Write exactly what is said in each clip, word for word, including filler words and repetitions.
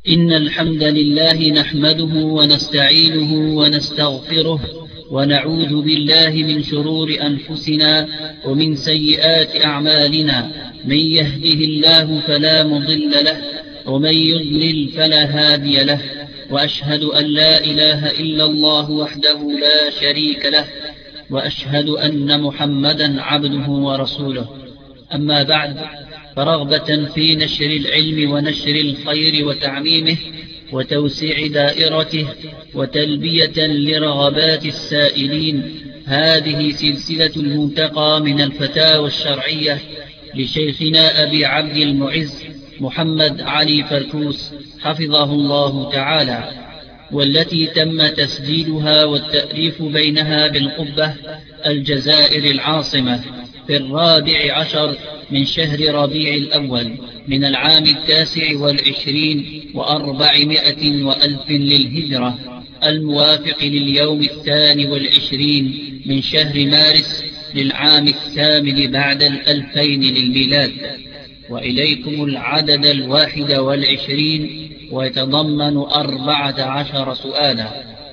إن الحمد لله نحمده ونستعينه ونستغفره ونعوذ بالله من شرور أنفسنا ومن سيئات أعمالنا. من يهده الله فلا مضل له ومن يضلل فلا هادي له، وأشهد أن لا إله إلا الله وحده لا شريك له، وأشهد أن محمدا عبده ورسوله. أما بعد، فرغبة في نشر العلم ونشر الخير وتعميمه وتوسيع دائرته وتلبية لرغبات السائلين، هذه سلسلة المنتقى من الفتاوى الشرعية لشيخنا أبي عبد المعز محمد علي فركوس حفظه الله تعالى، والتي تم تسجيلها والتأليف بينها بالقبة الجزائر العاصمة في الرابع عشر من شهر ربيع الأول من العام التاسع والعشرين وأربعمائة وألف للهجرة، الموافق لليوم الثاني والعشرين من شهر مارس للعام الثامن بعد الألفين للميلاد. وإليكم العدد الواحد والعشرين، ويتضمن أربعة عشر سؤالا.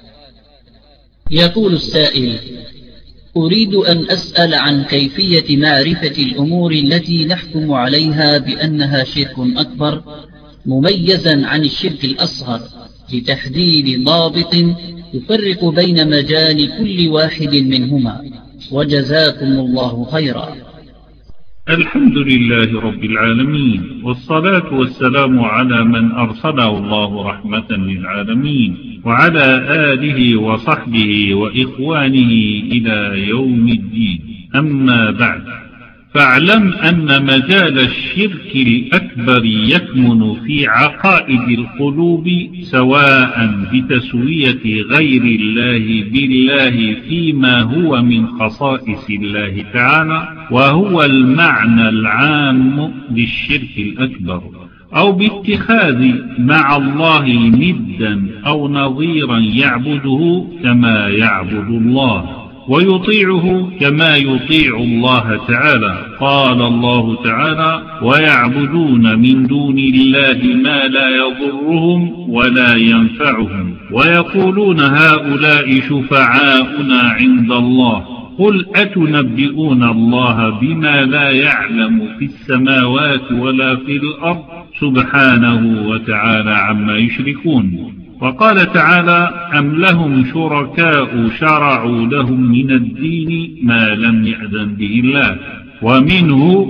يقول السائل: أريد أن أسأل عن كيفية معرفة الأمور التي نحكم عليها بأنها شرك أكبر مميزا عن الشرك الأصغر، لتحديد ضابط يفرق بين مجال كل واحد منهما، وجزاكم الله خيرا. الحمد لله رب العالمين، والصلاة والسلام على من أرسله الله رحمة للعالمين، وعلى آله وصحبه وإخوانه إلى يوم الدين. أما بعد، فاعلم أن مجال الشرك الأكبر يكمن في عقائد القلوب، سواء بتسوية غير الله بالله فيما هو من خصائص الله تعالى، وهو المعنى العام للشرك الأكبر، أو باتخاذ مع الله ندا أو نظيرا يعبده كما يعبد الله، ويطيعه كما يطيع الله تعالى. قال الله تعالى: ويعبدون من دون الله ما لا يضرهم ولا ينفعهم، ويقولون هؤلاء شفعاؤنا عند الله. قل أتنبئون الله بما لا يعلم في السماوات ولا في الأرض سبحانه وتعالى عما يشركون. وقال تعالى: أم لهم شركاء شرعوا لهم من الدين ما لم يأذن به الله. ومنه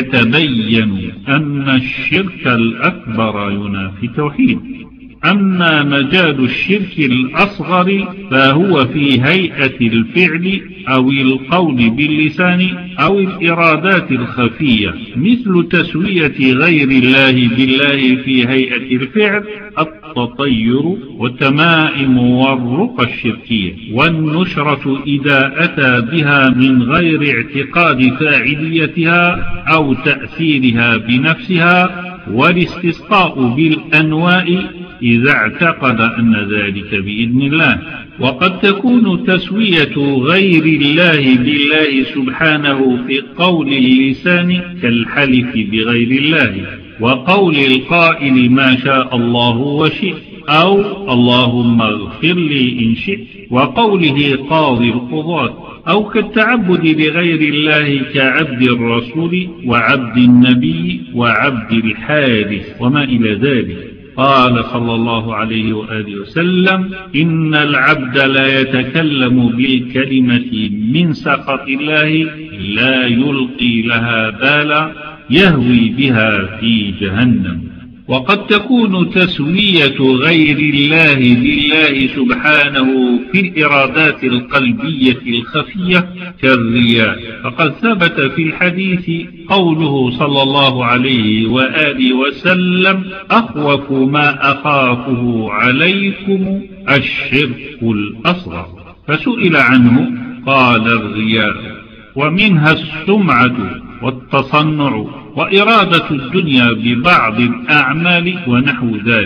يتبين أن الشرك الأكبر ينافي التوحيد. أما مجال الشرك الأصغر فهو في هيئة الفعل أو القول باللسان أو الإرادات الخفية، مثل تسوية غير الله بالله في هيئة الفعل، التطير والتمائم والرقى الشركية، والنشرة إذا أتى بها من غير اعتقاد فاعليتها أو تأثيرها بنفسها، والاستسقاء بالأنواء إذا اعتقد أن ذلك بإذن الله. وقد تكون تسوية غير الله بالله سبحانه في قول اللسان كالحلف بغير الله، وقول القائل ما شاء الله وشئت، أو اللهم اغفر لي إن شئت، وقوله قاضي القضاة، أو كالتعبد لغير الله كعبد الرسول وعبد النبي وعبد الحارث وما إلى ذلك. قال صلى الله عليه وآله وسلم: إن العبد لا يتكلم بالكلمة من سخط الله لا يلقي لها بالا يهوي بها في جهنم. وقد تكون تسوية غير الله بالله سبحانه في الإرادات القلبية الخفية كالرياء، فقد ثبت في الحديث قوله صلى الله عليه وآله وسلم: أخوف ما أخافه عليكم الشرك الأصغر. فسئل عنه قال: الرياء، ومنها السمعة والتصنع وإرادة الدنيا ببعض الأعمال ونحو ذلك.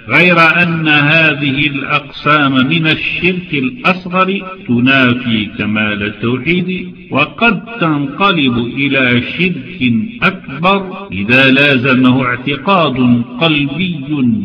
غير أن هذه الأقسام من الشرك الأصغر تنافي كمال التوحيد، وقد تنقلب إلى شرك أكبر إذا لازمه اعتقاد قلبي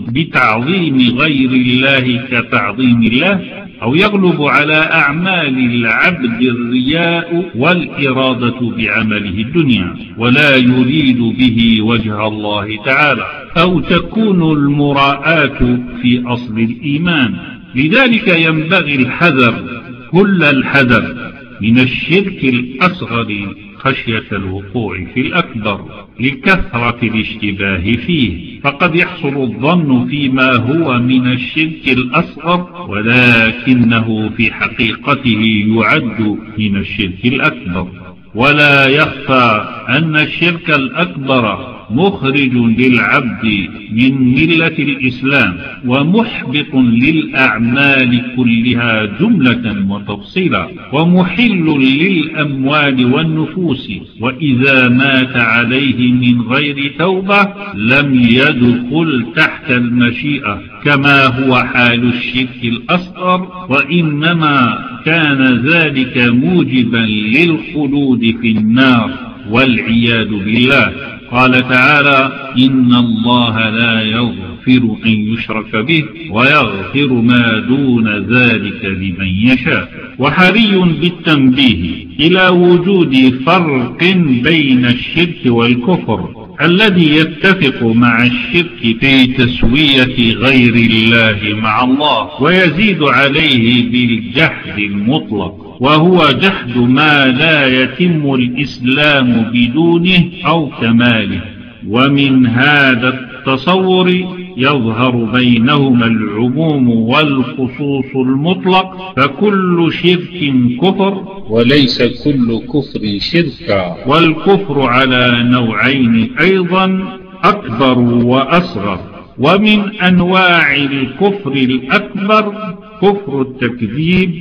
بتعظيم غير الله كتعظيم الله، أو يغلب على أعمال العبد الرياء والإرادة بعمله الدنيا ولا يريد به وجه الله تعالى، أو تكون المراءة في أصل الإيمان. لذلك ينبغي الحذر كل الحذر من الشرك الأصغر خشية الوقوع في الأكبر لكثرة الاشتباه فيه، فقد يحصل الظن فيما هو من الشرك الأصغر ولكنه في حقيقته يعد من الشرك الأكبر. ولا يخفى أن الشرك الأكبر مخرج للعبد من ملة الإسلام ومحبط للأعمال كلها جملة وتفصيلا، ومحل للأموال والنفوس، وإذا مات عليه من غير توبة لم يدخل تحت المشيئة كما هو حال الشرك الأصغر، وإنما كان ذلك موجبا للخلود في النار والعياذ بالله. قال تعالى: إن الله لا يغفر أن يشرك به ويغفر ما دون ذلك لمن يشاء. وحري بالتنبيه إلى وجود فرق بين الشرك والكفر الذي يتفق مع الشرك في تسوية غير الله مع الله، ويزيد عليه بالجحد المطلق، وهو جحد ما لا يتم الإسلام بدونه أو كماله. ومن هذا التصور يظهر بينهما العموم والخصوص المطلق، فكل شرك كفر وليس كل كفر شركا، والكفر على نوعين أيضا، أكبر وأصغر. ومن أنواع الكفر الأكبر كفر التكذيب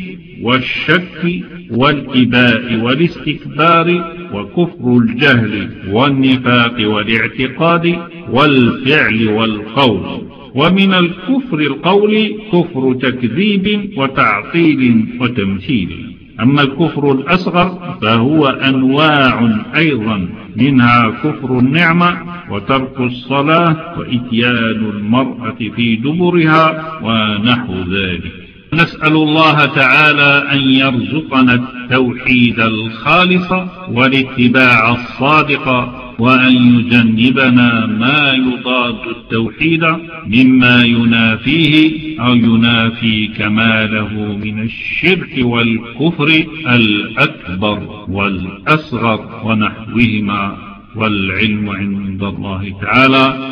والشك والإباء والاستكبار، وكفر الجهل والنفاق والاعتقاد والفعل والقول. ومن الكفر القول كفر تكذيب وتعطيل وتمثيل. أما الكفر الأصغر فهو أنواع أيضا، منها كفر النعمة وترك الصلاة وإتيان المرأة في دبرها ونحو ذلك. نسأل الله تعالى أن يرزقنا التوحيد الخالص والاتباع الصادق، وأن يجنبنا ما يضاد التوحيد مما ينافيه أو ينافي كماله من الشرك والكفر الأكبر والأصغر ونحوهما، والعلم عند الله تعالى.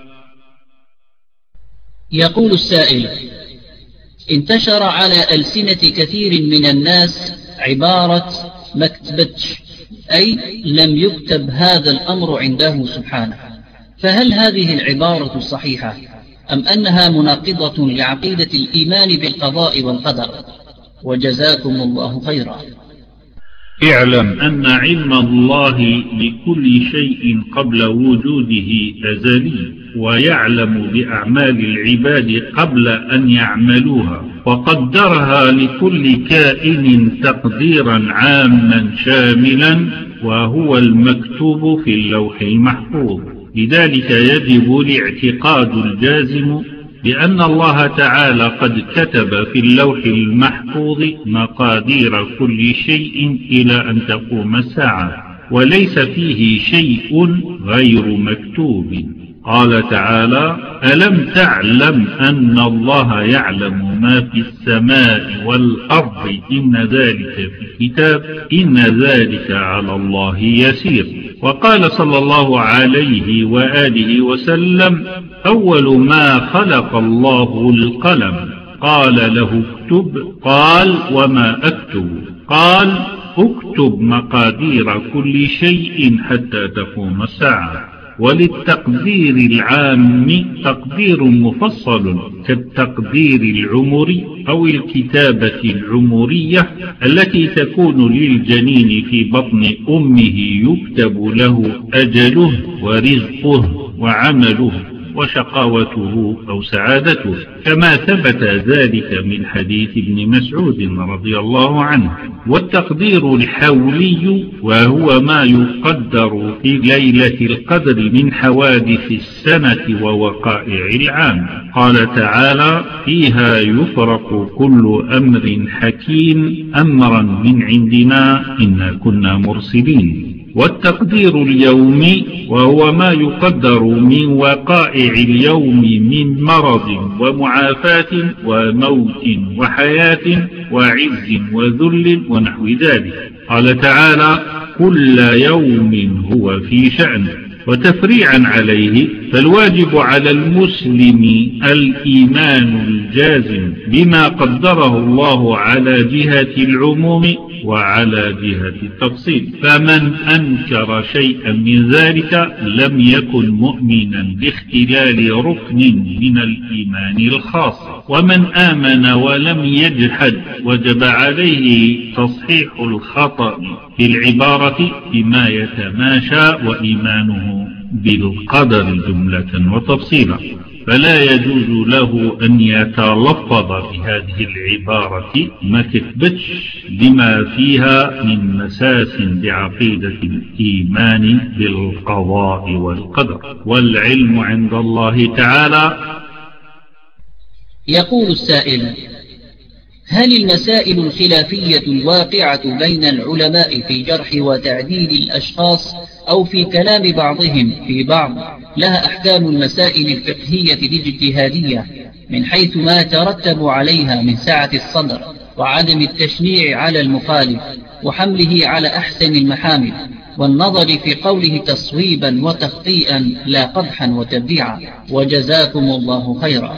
يقول السائل: انتشر على ألسنة كثير من الناس عبارة ما كتبتش، أي لم يكتب هذا الأمر عنده سبحانه، فهل هذه العبارة صحيحة أم أنها مناقضة لعقيدة الإيمان بالقضاء والقدر؟ وجزاكم الله خيرا. اعلم أن علم الله بكل شيء قبل وجوده أزلي، ويعلم بأعمال العباد قبل أن يعملوها، وقدرها لكل كائن تقديرا عاما شاملا، وهو المكتوب في اللوح المحفوظ. لذلك يجب الاعتقاد الجازم بأن الله تعالى قد كتب في اللوح المحفوظ مقادير كل شيء إلى أن تقوم الساعة، وليس فيه شيء غير مكتوب. قال تعالى: ألم تعلم أن الله يعلم ما في السماء والأرض إن ذلك في كتاب إن ذلك على الله يسير. وقال صلى الله عليه وآله وسلم: أول ما خلق الله القلم، قال له اكتب، قال وما أكتب؟ قال اكتب مقادير كل شيء حتى تقوم الساعة. وللتقدير العام تقدير مفصل كالتقدير العمري أو الكتابة العمرية التي تكون للجنين في بطن أمه، يكتب له أجله ورزقه وعمله وشقاوته أو سعادته، كما ثبت ذلك من حديث ابن مسعود رضي الله عنه. والتقدير الحولي وهو ما يقدر في ليلة القدر من حوادث السنة ووقائع العام. قال تعالى: فيها يفرق كل أمر حكيم أمرا من عندنا إنا كنا مرسلين. والتقدير اليومي وهو ما يقدر من وقائع اليوم من مرض ومعافاة وموت وحياة وعز وذل ونحو ذلك. قال تعالى: كل يوم هو في شأن. وتفريعا عليه فالواجب على المسلم الإيمان الجازم بما قدره الله على جهة العموم وعلى جهة التفصيل، فمن أنكر شيئا من ذلك لم يكن مؤمنا باختلال ركن من الإيمان الخاص. ومن آمن ولم يجحد وجب عليه تصحيح الخطأ في العبارة بما يتماشى وإيمانه بالقدر جملة وتفصيلا، فلا يجوز له أن يتلفظ بهذه العبارة ما تثبتش بما فيها من مساس بعقيدة الإيمان بالقضاء والقدر، والعلم عند الله تعالى. يقول السائل: هل المسائل الخلافية الواقعة بين العلماء في جرح وتعديل الأشخاص أو في كلام بعضهم في بعض لها أحكام المسائل الفقهية الاجتهادية من حيث ما يترتب عليها من سعة الصدر وعدم التشنيع على المخالف وحمله على أحسن المحامل، والنظر في قوله تصويبا وتخطيئا لا قدحا وتبديعا؟ وجزاكم الله خيرا.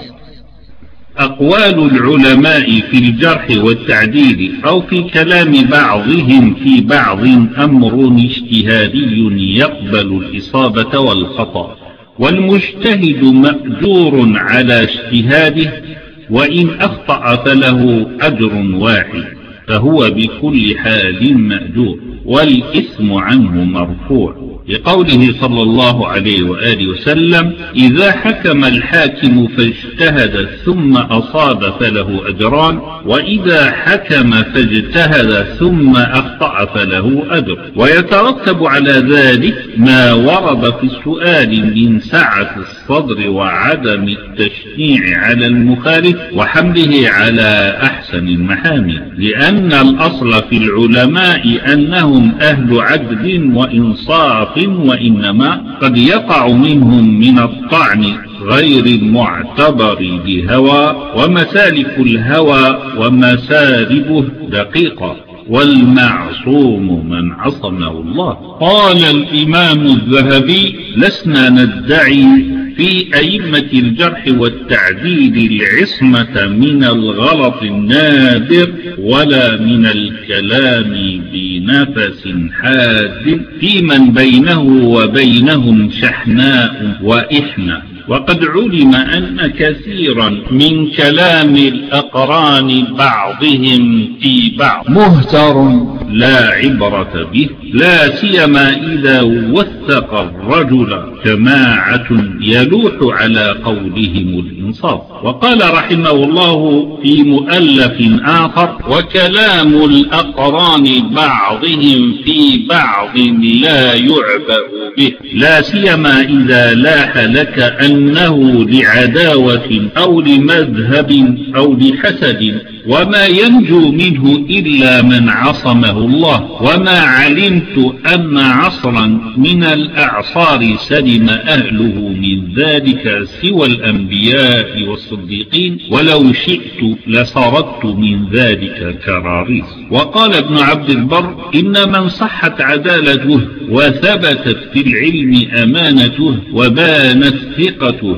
أقوال العلماء في الجرح والتعديل أو في كلام بعضهم في بعض أمر اجتهادي يقبل الإصابة والخطأ، والمجتهد مأجور على اجتهاده، وإن أخطأ فله أجر واحد، فهو بكل حال مأجور، والإثم عنه مرفوع، لقوله صلى الله عليه وآله وسلم: إذا حكم الحاكم فاجتهد ثم أصاب فله أجران، وإذا حكم فاجتهد ثم أخطأ فله أجر. ويترتب على ذلك ما ورد في السؤال من سعة الصدر وعدم التشنيع على المخالف وحمله على أحسن المحامل، لأن الأصل في العلماء أنهم أهل عدل وإنصاف، وإنما قد يقع منهم من الطعن غير المعتبر بهوى، ومسالك الهوى ومساربه دقيقة، والمعصوم من عصمه الله. قال الإمام الذهبي: لسنا ندعي في أئمة الجرح والتعديل العصمة من الغلط النادر ولا من الكلام بنفس حاد في من بينه وبينهم شحناء وإحناء. وقد علم أن كثيرا من كلام الأقران بعضهم في بعض مهتر لا عبرة به، لا سيما إذا وثق الرجل جماعة يلوح على قولهم الإنصاف. وقال رحمه الله في مؤلف آخر: وكلام الأقران بعضهم في بعض لا يعبأ به، لا سيما إذا لاح لك أنه لعداوة أو لمذهب أو لحسد، وما ينجو منه إلا من عصمه الله. وما علمت أن عصرا من الأعصار سلم أهله من ذلك سوى الأنبياء والصديقين، ولو شئت لسردت من ذلك كراريس. وقال ابن عبد البر: إن من صحت عدالته وثبتت في العلم أمانته وبانت ثقته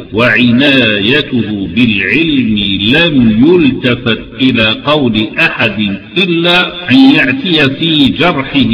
وعنايته بالعلم لم يلتفت إلى قول أحد إلا أن يأتي في جرحه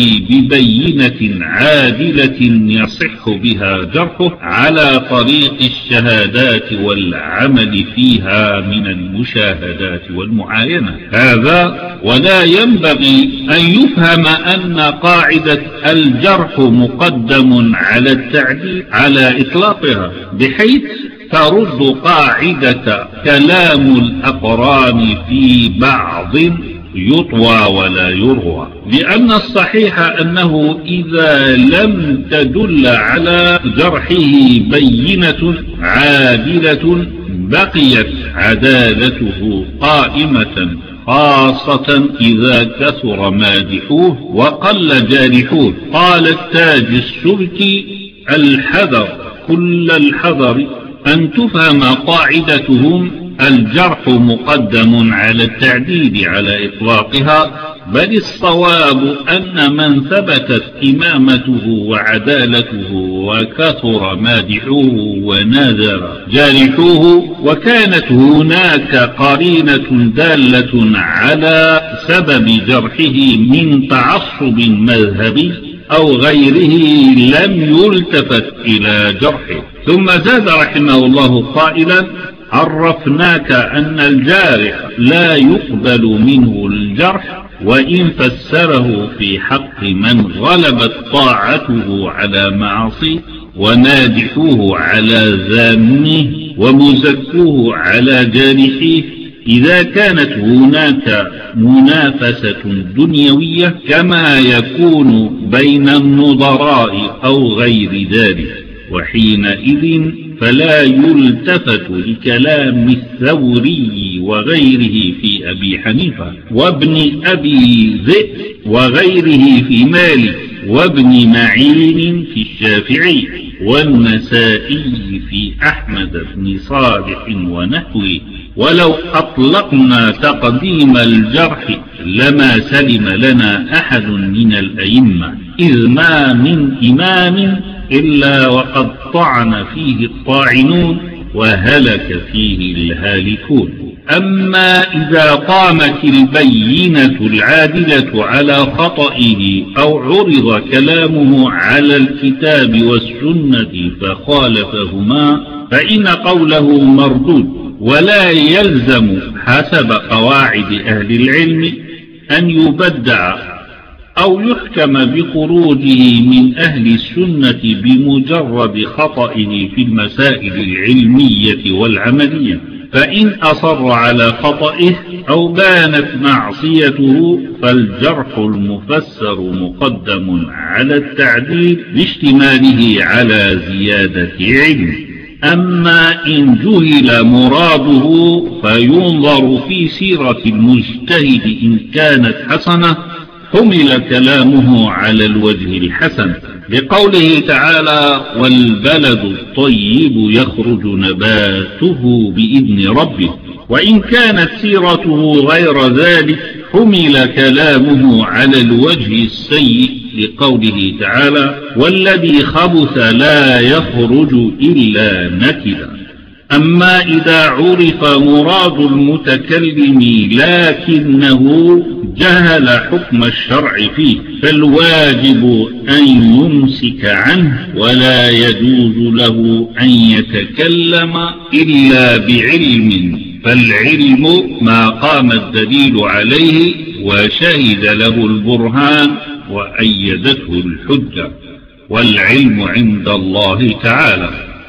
ببينة عادلة يصح بها جرحه على طريق الشهادات والعمل فيها من المشاهدات والمعاينة. هذا ولا ينبغي أن يفهم أن قاعدة الجرح مقدم على التعديل على إطلاقها، بحيث ترد قاعدة كلام الأقران في بعض يطوى ولا يروى، لأن الصحيح أنه إذا لم تدل على جرحه بينة عادلة بقيت عدالته قائمة، خاصة إذا كثر مادحوه وقل جارحوه. قال التاج السبكي: الحذر كل الحذر أن تفهم قاعدتهم الجرح مقدم على التعديل على إطلاقها، بل الصواب أن من ثبتت إمامته وعدالته وكثر مادحوه ونادر جارحوه، وكانت هناك قرينة دالة على سبب جرحه من تعصب مذهبي أو غيره، لم يلتفت إلى جرحه. ثم زاد رحمه الله قائلا: عرفناك أن الجارح لا يقبل منه الجرح وإن فسره في حق من غلبت طاعته على معصيه ونادحوه على ذامه ومزكوه على جارحيه، إذا كانت هناك منافسة دنيوية كما يكون بين النظراء أو غير ذلك، وحينئذ فلا يلتفت لكلام الثوري وغيره في أبي حنيفة وابن أبي ذئب وغيره في مالك وابن معين في الشافعي والنسائي في أحمد بن صالح ونحوه. ولو أطلقنا تقديم الجرح لما سلم لنا أحد من الأئمة، إذ ما من إمام إلا وقد طعن فيه الطاعنون وهلك فيه الهالكون. أما إذا قامت البينة العادلة على خطئه أو عرض كلامه على الكتاب والسنة فخالفهما، فإن قوله مردود، ولا يلزم حسب قواعد أهل العلم أن يبدع أو يحكم بخروجه من أهل السنة بمجرد خطئه في المسائل العلمية والعملية، فإن أصر على خطئه أو بانت معصيته فالجرح المفسر مقدم على التعديل لاشتماله على زيادة علم. أما إن جهل مراده فينظر في سيرة المجتهد، إن كانت حسنة حمل كلامه على الوجه الحسن، لقوله تعالى: والبلد الطيب يخرج نباته بإذن ربه. وإن كانت سيرته غير ذلك حمل كلامه على الوجه السيء، لقوله تعالى: والذي خبث لا يخرج إلا نكدا. أما إذا عرف مراد المتكلم لكنه جهل حكم الشرع فيه فالواجب أن يمسك عنه، ولا يجوز له أن يتكلم إلا بعلم، فالعلم ما قام الدليل عليه وشهد له البرهان وأيدته الحجة، والعلم عند الله تعالى.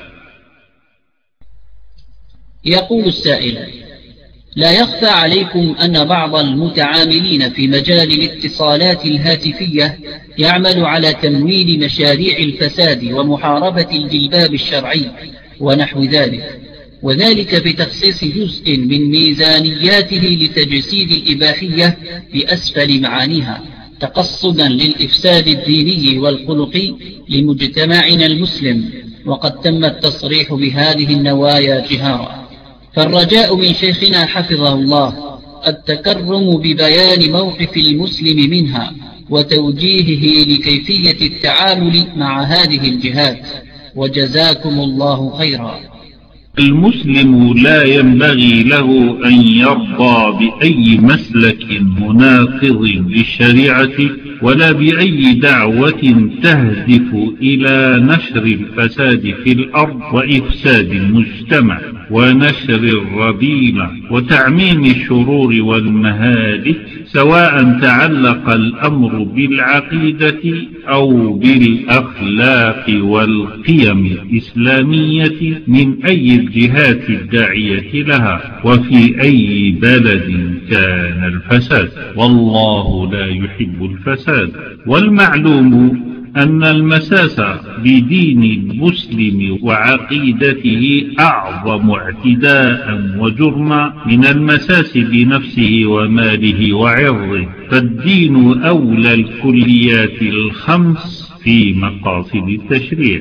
يقول السائل: لا يخفى عليكم أن بعض المتعاملين في مجال الاتصالات الهاتفية يعمل على تمويل مشاريع الفساد ومحاربة الجلباب الشرعي ونحو ذلك، وذلك بتخصيص جزء من ميزانياته لتجسيد الإباحية بأسفل معانيها، تقصدا للإفساد الديني والخلقي لمجتمعنا المسلم، وقد تم التصريح بهذه النوايا جهارا. فالرجاء من شيخنا حفظه الله التكرم ببيان موقف المسلم منها وتوجيهه لكيفية التعامل مع هذه الجهات، وجزاكم الله خيرا. المسلم لا ينبغي له أن يرضى بأي مسلك مناقض للشريعة ولا بأي دعوة تهدف إلى نشر الفساد في الأرض وإفساد المجتمع ونشر الرذيلة وتعميم الشرور والمهالك، سواء تعلق الأمر بالعقيدة أو بالأخلاق والقيم الإسلامية من أي الجهات الداعية لها وفي أي بلد كان الفساد، والله لا يحب الفساد. والمعلوم أن المساس بدين المسلم وعقيدته أعظم اعتداء وجرما من المساس بنفسه وماله وعرضه، فالدين أولى الكليات الخمس في مقاصد التشريع.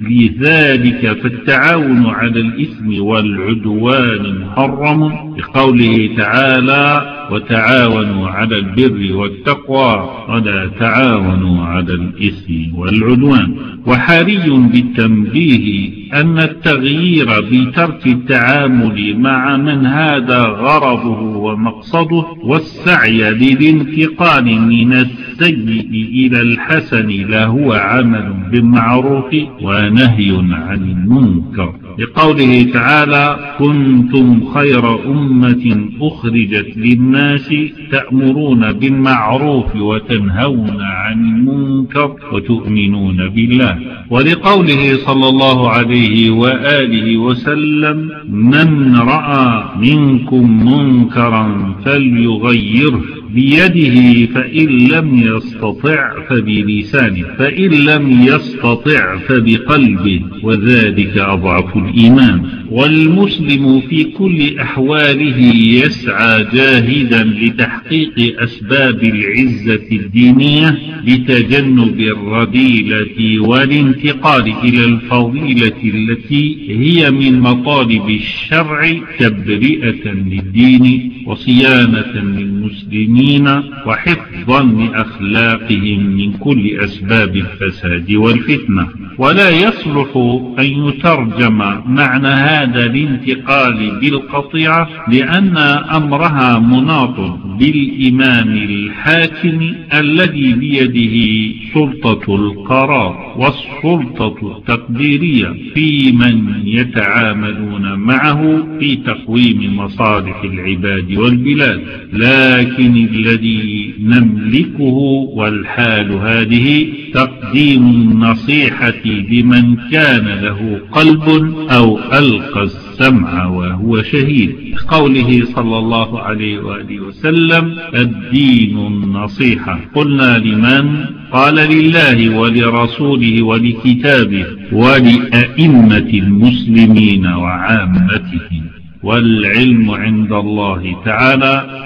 لذلك فالتعاون على الإثم والعدوان محرم بقوله تعالى: وتعاونوا على البر والتقوى ولا تعاونوا على الإثم والعدوان. وحري بالتنبيه أن التغيير بترك التعامل مع من هذا غرضه ومقصده والسعي للانتقال من السيء إلى الحسن لهو عمل بالمعروف ونهي عن المنكر، لقوله تعالى: كنتم خير أمة أخرجت للناس تأمرون بالمعروف وتنهون عن المنكر وتؤمنون بالله. ولقوله صلى الله عليه وآله وسلم: من رأى منكم منكرا فليغيره بيده فإن لم يستطع فبلسانه فإن لم يستطع فبقلبه وذلك أضعف الإيمان. والمسلم في كل أحواله يسعى جاهدا لتحقيق أسباب العزة الدينية بتجنب الرذيلة والانتقال إلى الفضيلة التي هي من مطالب الشرع تبرئة للدين وصيانة للمسلمين وحفظا لأخلاقهم من كل أسباب الفساد والفتنة. ولا يصلح أن يترجم معنى هذا الانتقال بالقطيعة، لأن أمرها مناط بالإمام الحاكم الذي بيده سلطة القرار والسلطة التقديرية في من يتعاملون معه في تقويم مصالح العباد والبلاد. لكن الذي نملكه والحال هذه تقديم النصيحة لمن كان له قلب أو ألقى السمع وهو شهيد، قوله صلى الله عليه وآله وسلم: الدين النصيحة. قلنا لمن؟ قال: لله ولرسوله ولكتابه ولأئمة المسلمين وعامتهم، والعلم عند الله تعالى.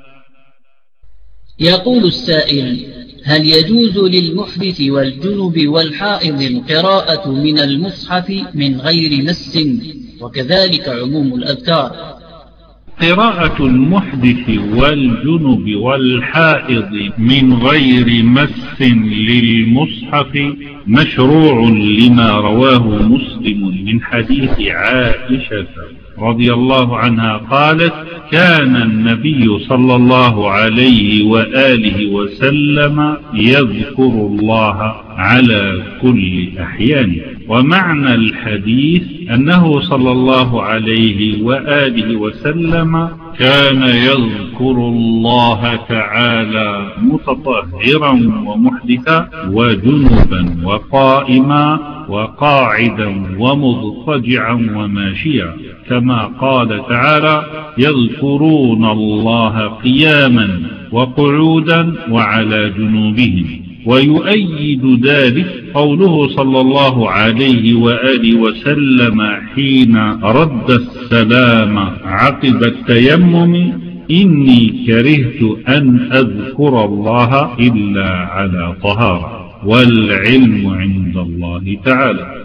يقول السائل: هل يجوز للمحدث والجنب والحائض القراءة من المصحف من غير مس وكذلك عموم الأذكار؟ قراءة المحدث والجنب والحائض من غير مس للمصحف مشروع لما رواه مسلم من حديث عائشة رضي الله عنها قالت: كان النبي صلى الله عليه وآله وسلم يذكر الله على كل أحيانه. ومعنى الحديث أنه صلى الله عليه وآله وسلم كان يذكر الله تعالى متطهرا ومحدثا وجنبا وقائما وقاعدا ومضطجعا وماشيا، كما قال تعالى: يذكرون الله قياما وقعودا وعلى جنوبهم. ويؤيد ذلك قوله صلى الله عليه وآله وسلم حين رد السلام عقب التيمم: إني كرهت أن أذكر الله إلا على طهارة، والعلم عند الله تعالى.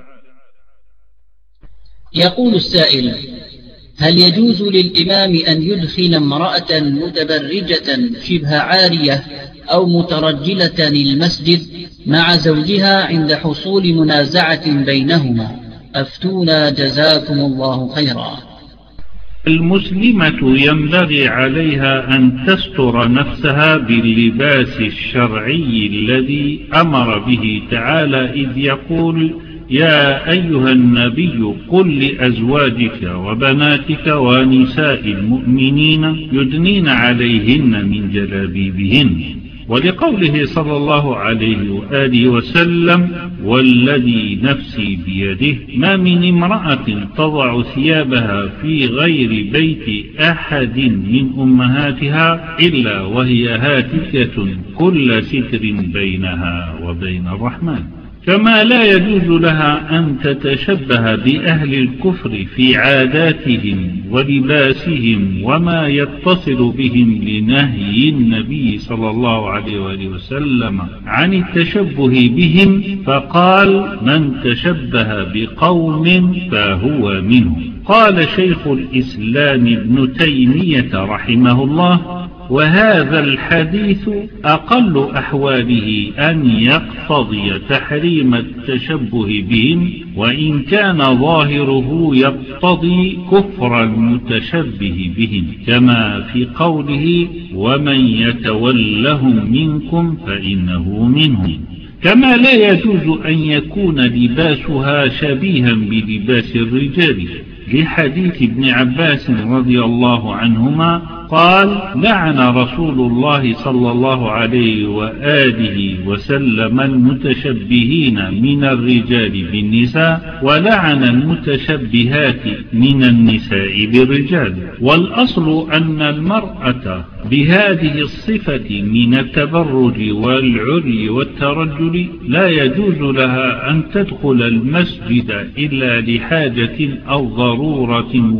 يقول السائل: هل يجوز للإمام أن يدخل امرأة متبرجة شبه عارية أو مترجلة المسجد مع زوجها عند حصول منازعة بينهما؟ أفتونا جزاكم الله خيرا. المسلمة ينبغي عليها أن تستر نفسها باللباس الشرعي الذي أمر به تعالى، إذ يقول: يا أيها النبي قل لأزواجك وبناتك ونساء المؤمنين يدنين عليهن من جلابيبهن، ولقوله صلى الله عليه وآله وسلم: والذي نفسي بيده ما من امرأة تضع ثيابها في غير بيت أحد من أمهاتها إلا وهي هاتكة كل ستر بينها وبين الرحمن. كما لا يجوز لها أن تتشبه بأهل الكفر في عاداتهم ولباسهم وما يتصل بهم لنهي النبي صلى الله عليه وآله وسلم عن التشبه بهم، فقال: من تشبه بقوم فهو منهم. قال شيخ الإسلام ابن تيمية رحمه الله: وهذا الحديث أقل أحواله أن يقتضي تحريم التشبه بهم، وإن كان ظاهره يقتضي كفر المتشبه بهم، كما في قوله: ومن يتولهم منكم فإنه منهم. كما لا يجوز أن يكون لباسها شبيها بلباس الرجال، لحديث ابن عباس رضي الله عنهما قال: لعن رسول الله صلى الله عليه وآله وسلم المتشبهين من الرجال بالنساء، ولعن المتشبهات من النساء بالرجال. والأصل أن المرأة بهذه الصفة من التبرج والعري والترجل لا يجوز لها أن تدخل المسجد إلا لحاجة أو ضرورة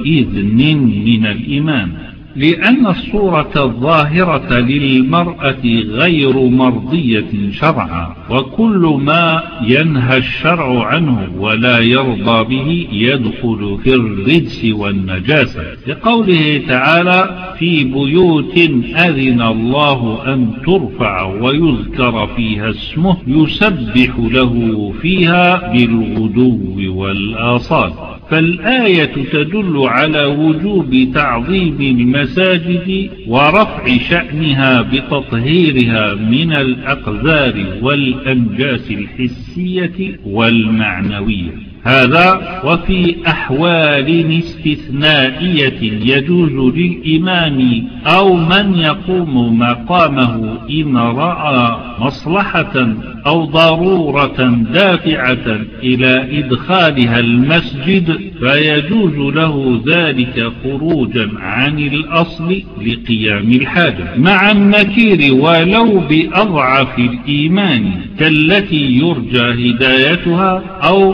وبإذن من الإمام، لأن الصورة الظاهرة للمرأة غير مرضية شرعا، وكل ما ينهى الشرع عنه ولا يرضى به يدخل في الرجس والنجاسة، لقوله تعالى: في بيوت أذن الله أن ترفع ويذكر فيها اسمه يسبح له فيها بالغدو والآصال. فالآية تدل على وجوب تعظيم المساجد ورفع شأنها بتطهيرها من الأقذار والأنجاس الحسية والمعنوية. هذا وفي أحوال استثنائية يجوز للإمام أو من يقوم مقامه إن رأى مصلحة أو ضرورة دافعة إلى إدخالها المسجد، فيجوز له ذلك خروجا عن الأصل لقيام الحاجة، مع النكير ولو بأضعف الإيمان كالتي يرجى هدايتها، أو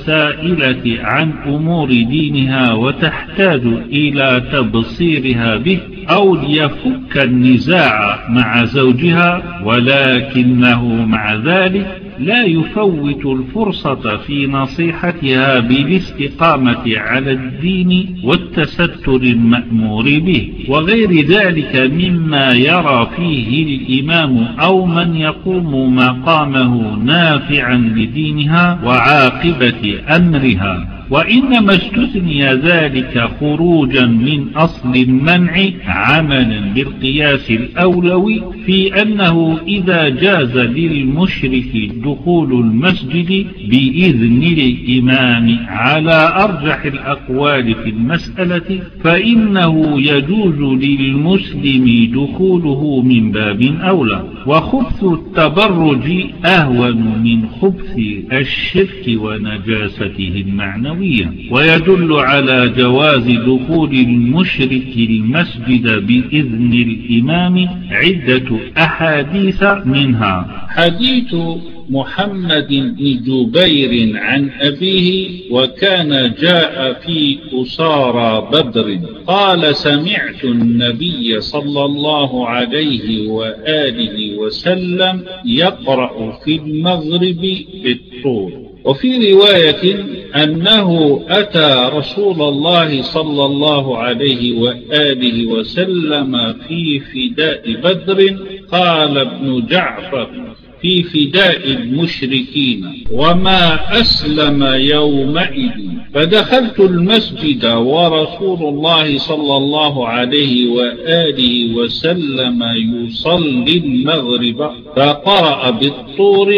كالسائلة عن أمور دينها وتحتاج إلى تبصيرها به، أو ليفك النزاع مع زوجها، ولكنه مع ذلك لا يفوت الفرصة في نصيحتها بالاستقامة على الدين والتستر المأمور به، وغير ذلك مما يرى فيه الإمام أو من يقوم مقامه نافعا لدينها وعاقبة أمرها. وإنما استثني ذلك خروجا من أصل المنع عملا بالقياس الأولوي في أنه إذا جاز للمشرك دخول المسجد بإذن الإمام على أرجح الأقوال في المسألة، فإنه يجوز للمسلم دخوله من باب أولى. وخبث التبرج أهون من خبث الشرك ونجاسته المعنوية. ويدل على جواز دخول المشرك المسجد بإذن الإمام عدة أحاديث، منها حديث محمد بن جبير عن أبيه: وكان جاء في أسارى بدر قال: سمعت النبي صلى الله عليه وآله وسلم يقرأ في المغرب بالطور. وفي رواية أنه أتى رسول الله صلى الله عليه وآله وسلم في فداء بدر. قال ابن جعفر: في فداء المشركين وما أسلم يومئذ، فدخلت المسجد ورسول الله صلى الله عليه وآله وسلم يصلي المغرب، فقرأ بالطور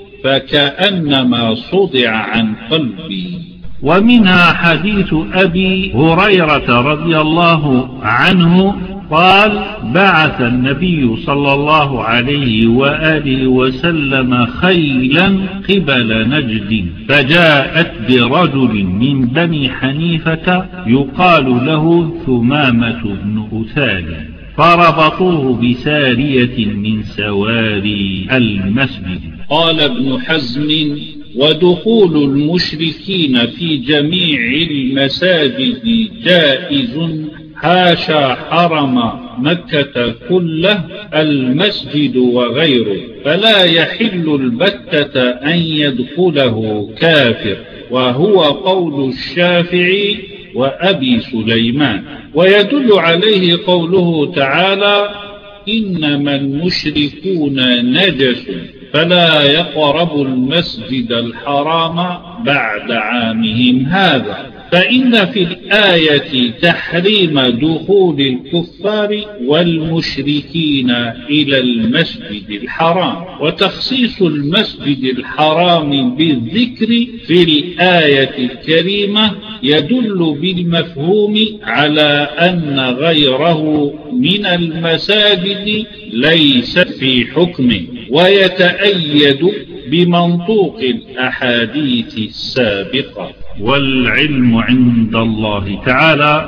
فكأنما صدع عن قلبي. ومنها حديث أبي هريرة رضي الله عنه قال: بعث النبي صلى الله عليه وآله وسلم خيلا قبل نجد، فجاءت برجل من بني حنيفة يقال له ثمامة بن أثال، فربطوه بسارية من سواري المسجد. قال ابن حزم: ودخول المشركين في جميع المساجد جائز، حاشا حرم مكة كله المسجد وغيره، فلا يحل البتة أن يدخله كافر، وهو قول الشافعي وأبي سليمان. ويدل عليه قوله تعالى: إنما المشركون نجس فلا يقربوا المسجد الحرام بعد عامهم هذا، فإن في الآية تحريم دخول الكفار والمشركين إلى المسجد الحرام، وتخصيص المسجد الحرام بالذكر في الآية الكريمة يدل بالمفهوم على أن غيره من المساجد ليس في حكمه، ويتأيد بمنطوق الأحاديث السابقة. والعلم عند الله تعالى.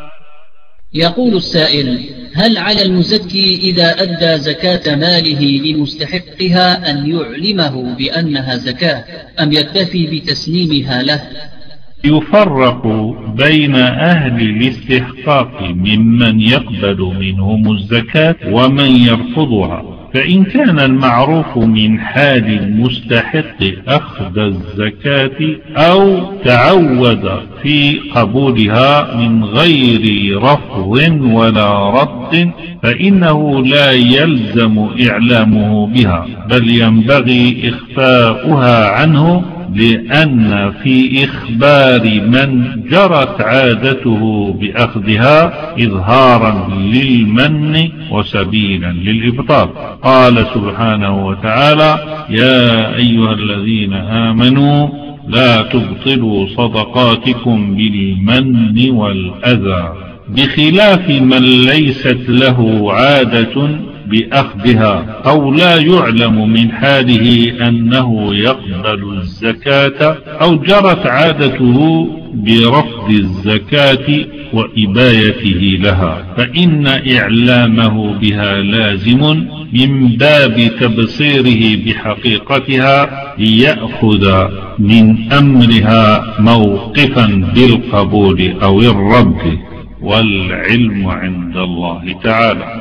يقول السائل: هل على المزكي إذا أدى زكاة ماله لمستحقها أن يعلمه بأنها زكاة، أم يكتفي بتسليمها له؟ يفرق بين أهل الاستحقاق ممن يقبل منهم الزكاة ومن يرفضها، فإن كان المعروف من حال المستحق أخذ الزكاة أو تعود في قبولها من غير رفض ولا رد، فإنه لا يلزم إعلامه بها، بل ينبغي إخفاؤها عنه، لأن في إخبار من جرت عادته بأخذها إظهارا للمن وسبيلا للإبطال. قال سبحانه وتعالى: يا أيها الذين آمنوا لا تبطلوا صدقاتكم بالمن والأذى، بخلاف من ليست له عادة بأخذها أو لا يعلم من حاله أنه يقبل الزكاة، أو جرت عادته برفض الزكاة وإبايته لها، فإن إعلامه بها لازم من باب تبصيره بحقيقتها، ليأخذ من أمرها موقفا بالقبول أو الرد، والعلم عند الله تعالى.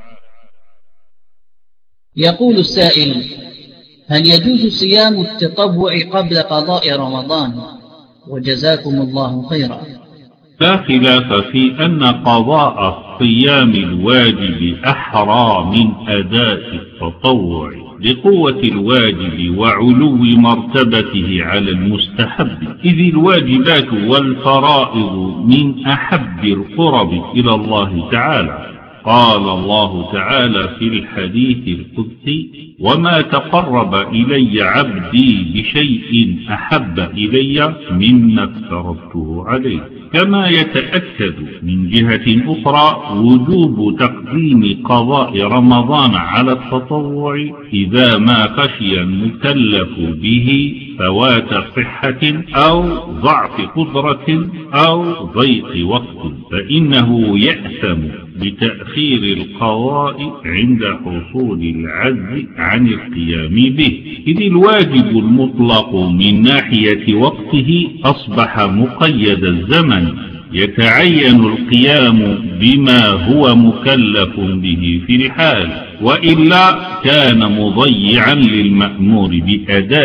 يقول السائل: هل يجوز صيام التطوع قبل قضاء رمضان؟ وجزاكم الله خيرا. لا خلاف في أن قضاء صيام الواجب أحرى من أداء التطوع، لقوة الواجب وعلو مرتبته على المستحب، إذ الواجبات والفرائض من أحب القرب إلى الله تعالى. قال الله تعالى في الحديث القدسي: وما تقرب إلي عبدي بشيء أحب إلي مما افترضته عليه. كما يتأكد من جهة أخرى وجوب تقديم قضاء رمضان على التطوع إذا ما خشي المكلف به فوات صحة أو ضعف قدرة أو ضيق وقت، فإنه يأثم بتأخير القضاء عند حصول العجز عن القيام به، إذ الواجب المطلق من ناحية وقته أصبح مقيد الزمن، يتعين القيام بما هو مكلف به في الحال، وإلا كان مضيعا للمأمور بأدائه.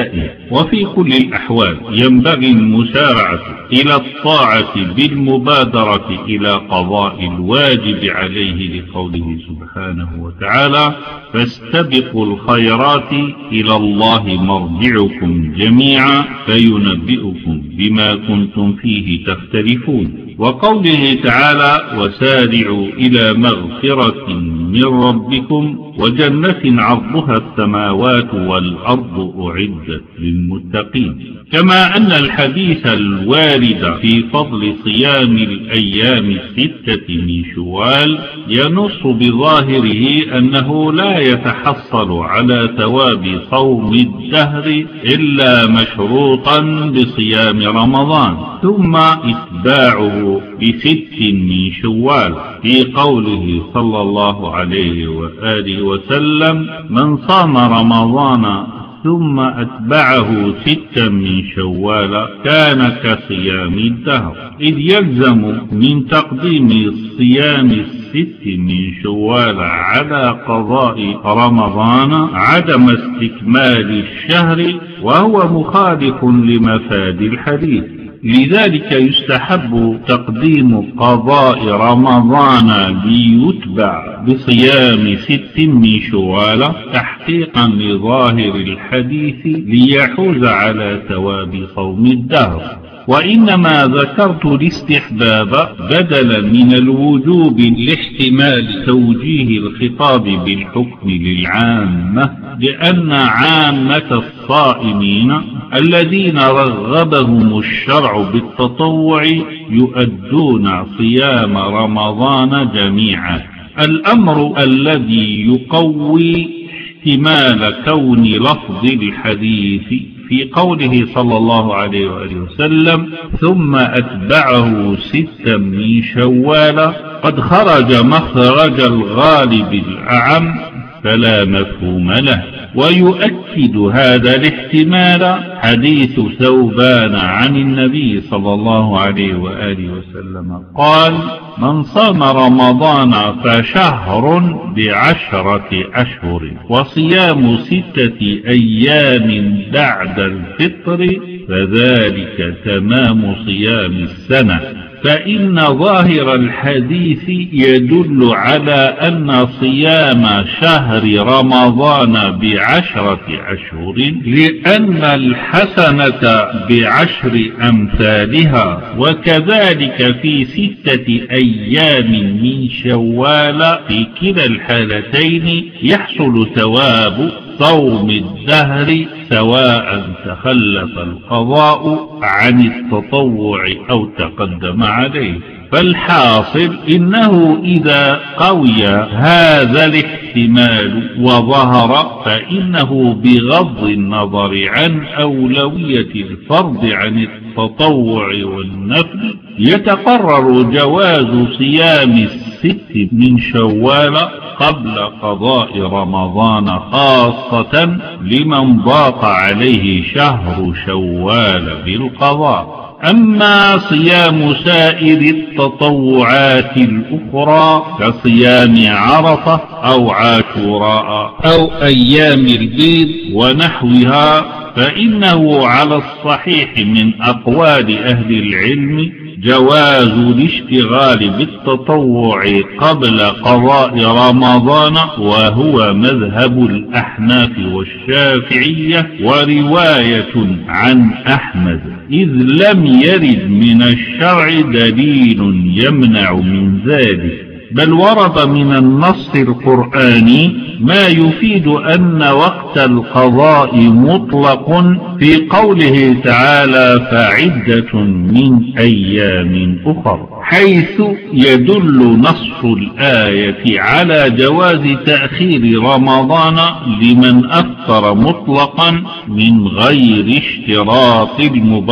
وفي كل الأحوال ينبغي المسارعة إلى الطاعة بالمبادرة إلى قضاء الواجب عليه لقوله سبحانه وتعالى: فاستبقوا الخيرات إلى الله مرجعكم جميعا فينبئكم بما كنتم فيه تختلفون. وقوله تعالى: وسارعوا إلى مغفرة من ربكم وجنة عرضها السماوات والأرض أعدت للمتقين. كما أن الحديث الوارد في فضل صيام الأيام الستة من شوال ينص بظاهره أنه لا يتحصل على ثواب صوم الدهر إلا مشروطا بصيام رمضان، ثم إتباعه بست من شوال في قوله صلى الله عليه وآله وسلم: من صام رمضان ثم أتبعه ستا من شوال كان كصيام الدهر، إذ يلزم من تقديم صيام الست من شوال على قضاء رمضان عدم استكمال الشهر، وهو مخالف لمفاد الحديث. لذلك يستحب تقديم قضاء رمضان ليتبع بصيام ست من شوال تحقيقا لظاهر الحديث ليحوز على ثواب صوم الدهر. وإنما ذكرت الاستحباب بدلا من الوجوب لاحتمال توجيه الخطاب بالحكم للعامة، لأن عامة الصائمين الذين رغبهم الشرع بالتطوع يؤدون صيام رمضان جميعا. الأمر الذي يقوي احتمال كون لفظ الحديث في قوله صلى الله عليه وآله وسلم: ثم أتبعه ستا من شوال، قد خرج مخرج الغالب الأعم فلا مفهوم له. ويؤكد هذا الاحتمال حديث ثوبان عن النبي صلى الله عليه وآله وسلم قال: من صام رمضان فشهر بعشرة أشهر وصيام ستة أيام بعد الفطر فذلك تمام صيام السنة. فإن ظاهر الحديث يدل على أن صيام شهر رمضان بعشرة أشهر، لأن الحسنة بعشر أمثالها، وكذلك في ستة أيام من شوال في كلا الحالتين يحصل ثواب صوم الدهر سواء تخلف القضاء عن التطوع أو تقدم عليه. فالحاصل إنه إذا قوي هذا الاحتمال وظهر فإنه بغض النظر عن أولوية الفرض عن التطوع والنفل يتقرر جواز صيام الست من شوال قبل قضاء رمضان، خاصة لمن ضاق عليه شهر شوال بالقضاء. أما صيام سائر التطوعات الأخرى كصيام عرفة أو عاشوراء أو أيام البيض ونحوها فإنه على الصحيح من أقوال أهل العلم جواز الاشتغال بالتطوع قبل قضاء رمضان، وهو مذهب الأحناف والشافعية ورواية عن أحمد، إذ لم يرد من الشرع دليل يمنع من ذلك، بل ورد من النص القرآني ما يفيد أن وقت القضاء مطلق في قوله تعالى: فعدة من أيام أخر، حيث يدل نص الآية على جواز تأخير رمضان لمن أفطر مطلقا من غير اشتراط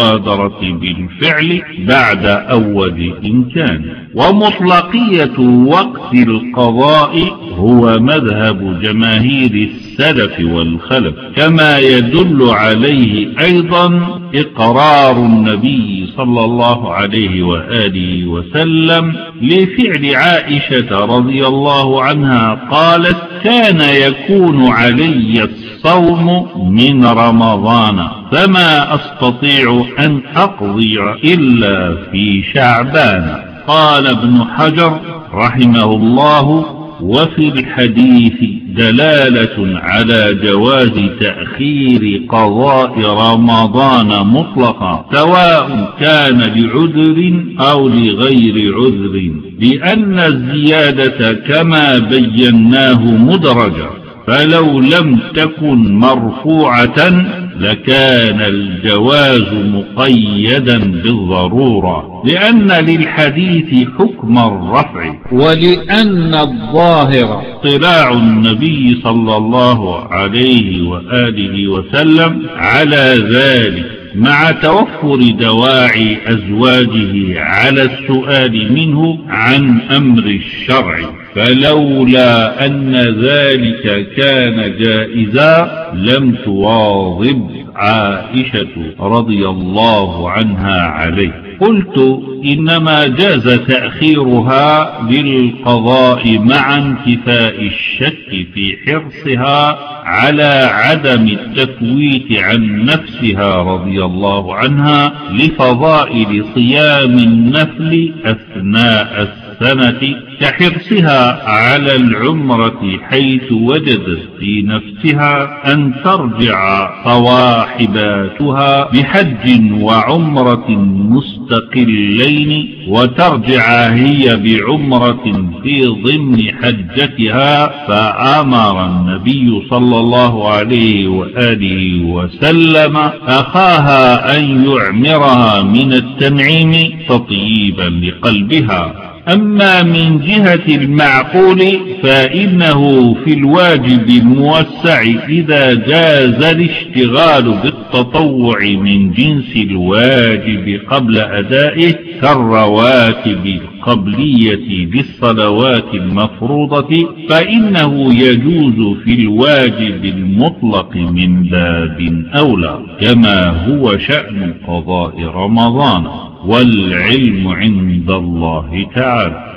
المبادرة بالفعل بعد أول إمكان. ومطلقية وقت القضاء هو مذهب جماهير السلف والخلف، كما يدل عليه أيضا إقرار النبي صلى الله عليه وآله وسلم لفعل عائشة رضي الله عنها قالت: كان يكون علي الصوم من رمضان فما أستطيع أن أقضي إلا في شعبان. قال ابن حجر رحمه الله: وفي الحديث دلالة على جواز تأخير قضاء رمضان مطلقا سواء كان لعذر أو لغير عذر، لأن الزيادة كما بيناه مدرجة، فلو لم تكن مرفوعة لكان الجواز مقيدا بالضرورة، لأن للحديث حكم الرفع، ولأن الظاهر اطلاع النبي صلى الله عليه وآله وسلم على ذلك مع توفر دواعي أزواجه على السؤال منه عن أمر الشرع، فلولا أن ذلك كان جائزا لم تواظب عائشة رضي الله عنها عليه. قلت: إنما جاز تأخيرها للقضاء مع انتفاء الشك في حرصها على عدم التفويت عن نفسها رضي الله عنها لفضائل صيام النفل أثناء السنة، كحرصها على العمرة حيث وجدت في نفسها أن ترجع صواحباتها بحج وعمرة مستقلين وترجع هي بعمرة في ضمن حجتها، فأمر النبي صلى الله عليه وآله وسلم أخاها أن يعمرها من التنعيم تطييبا لقلبها. أما من جهة المعقول فإنه في الواجب الموسع إذا جاز الاشتغال بالتطوع من جنس الواجب قبل أدائه كالرواتب القبلية للصلوات المفروضة، فإنه يجوز في الواجب المطلق من باب أولى، كما هو شأن قضاء رمضان، والعلم عند الله تعالى.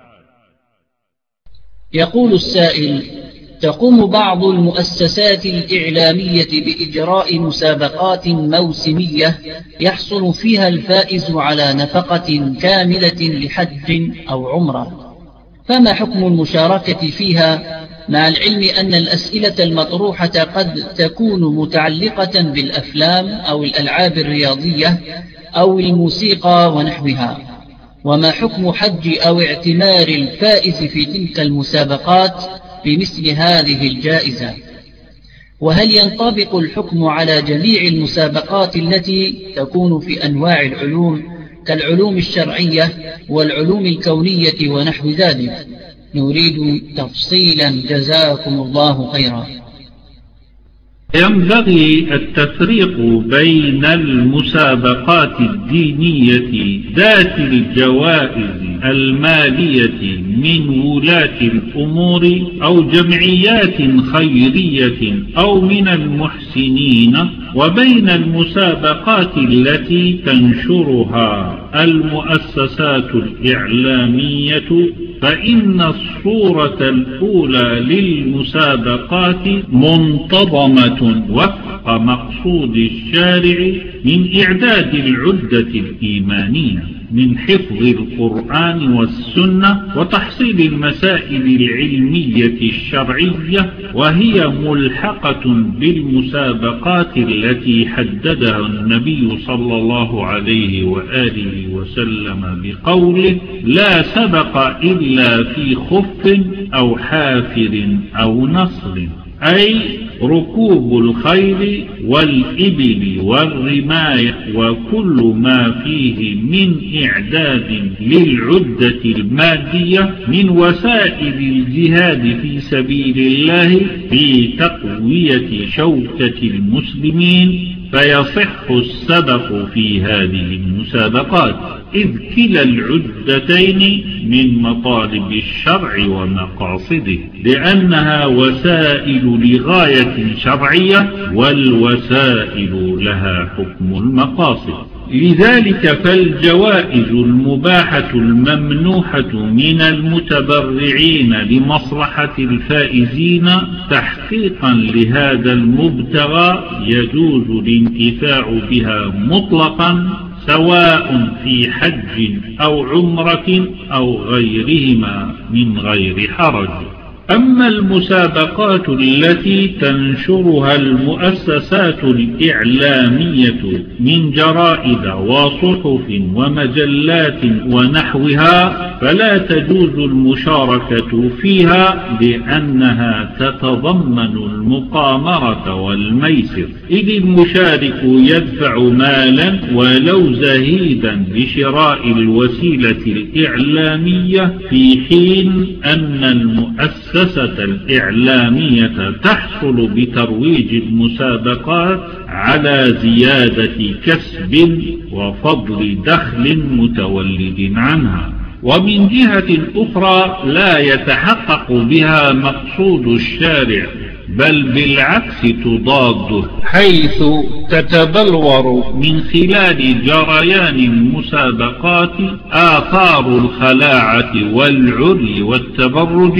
يقول السائل: تقوم بعض المؤسسات الإعلامية بإجراء مسابقات موسمية يحصل فيها الفائز على نفقة كاملة لحج أو عمرة، فما حكم المشاركة فيها، مع العلم أن الأسئلة المطروحة قد تكون متعلقة بالأفلام أو الألعاب الرياضية أو الموسيقى ونحوها؟ وما حكم حج أو اعتمار الفائز في تلك المسابقات بمثل هذه الجائزة؟ وهل ينطبق الحكم على جميع المسابقات التي تكون في أنواع العلوم كالعلوم الشرعية والعلوم الكونية ونحو ذلك؟ نريد تفصيلا، جزاكم الله خيرا. ينبغي التفريق بين المسابقات الدينية ذات الجوائز المالية من ولاة الأمور أو جمعيات خيرية أو من المحسنين، وبين المسابقات التي تنشرها المؤسسات الإعلامية، فإن الصورة الأولى للمسابقات منتظمة وفق مقصود الشارع من إعداد العدة الإيمانية من حفظ القرآن والسنة وتحصيل المسائل العلمية الشرعية، وهي ملحقة بالمسابقات التي حددها النبي صلى الله عليه وآله وسلم بقوله: لا سبق إلا في خف أو حافر أو نصر، أي ركوب الخيل والإبل والرماية وكل ما فيه من إعداد للعدة المادية من وسائل الجهاد في سبيل الله في تقوية شوكة المسلمين، فيصح السبق في هذه المسابقات، إذ كلا العدتين من مطالب الشرع ومقاصده، لأنها وسائل لغاية شرعية، والوسائل لها حكم المقاصد. لذلك فالجوائز المباحة الممنوحة من المتبرعين لمصلحة الفائزين تحقيقا لهذا المبتغى يجوز الانتفاع بها مطلقا، سواء في حج أو عمرة أو غيرهما من غير حرج. أما المسابقات التي تنشرها المؤسسات الإعلامية من جرائد وصحف ومجلات ونحوها فلا تجوز المشاركة فيها، لأنها تتضمن المقامرة والميسر، إذ المشارك يدفع مالا ولو زهيدا لشراء الوسيلة الإعلامية، في حين أن المؤسسة المؤسسة الإعلامية تحصل بترويج المسابقات على زيادة كسب وفضل دخل متولد عنها. ومن جهة أخرى لا يتحقق بها مقصود الشارع، بل بالعكس تضاده، حيث تتبلور من خلال جريان المسابقات آثار الخلاعة والعري والتبرج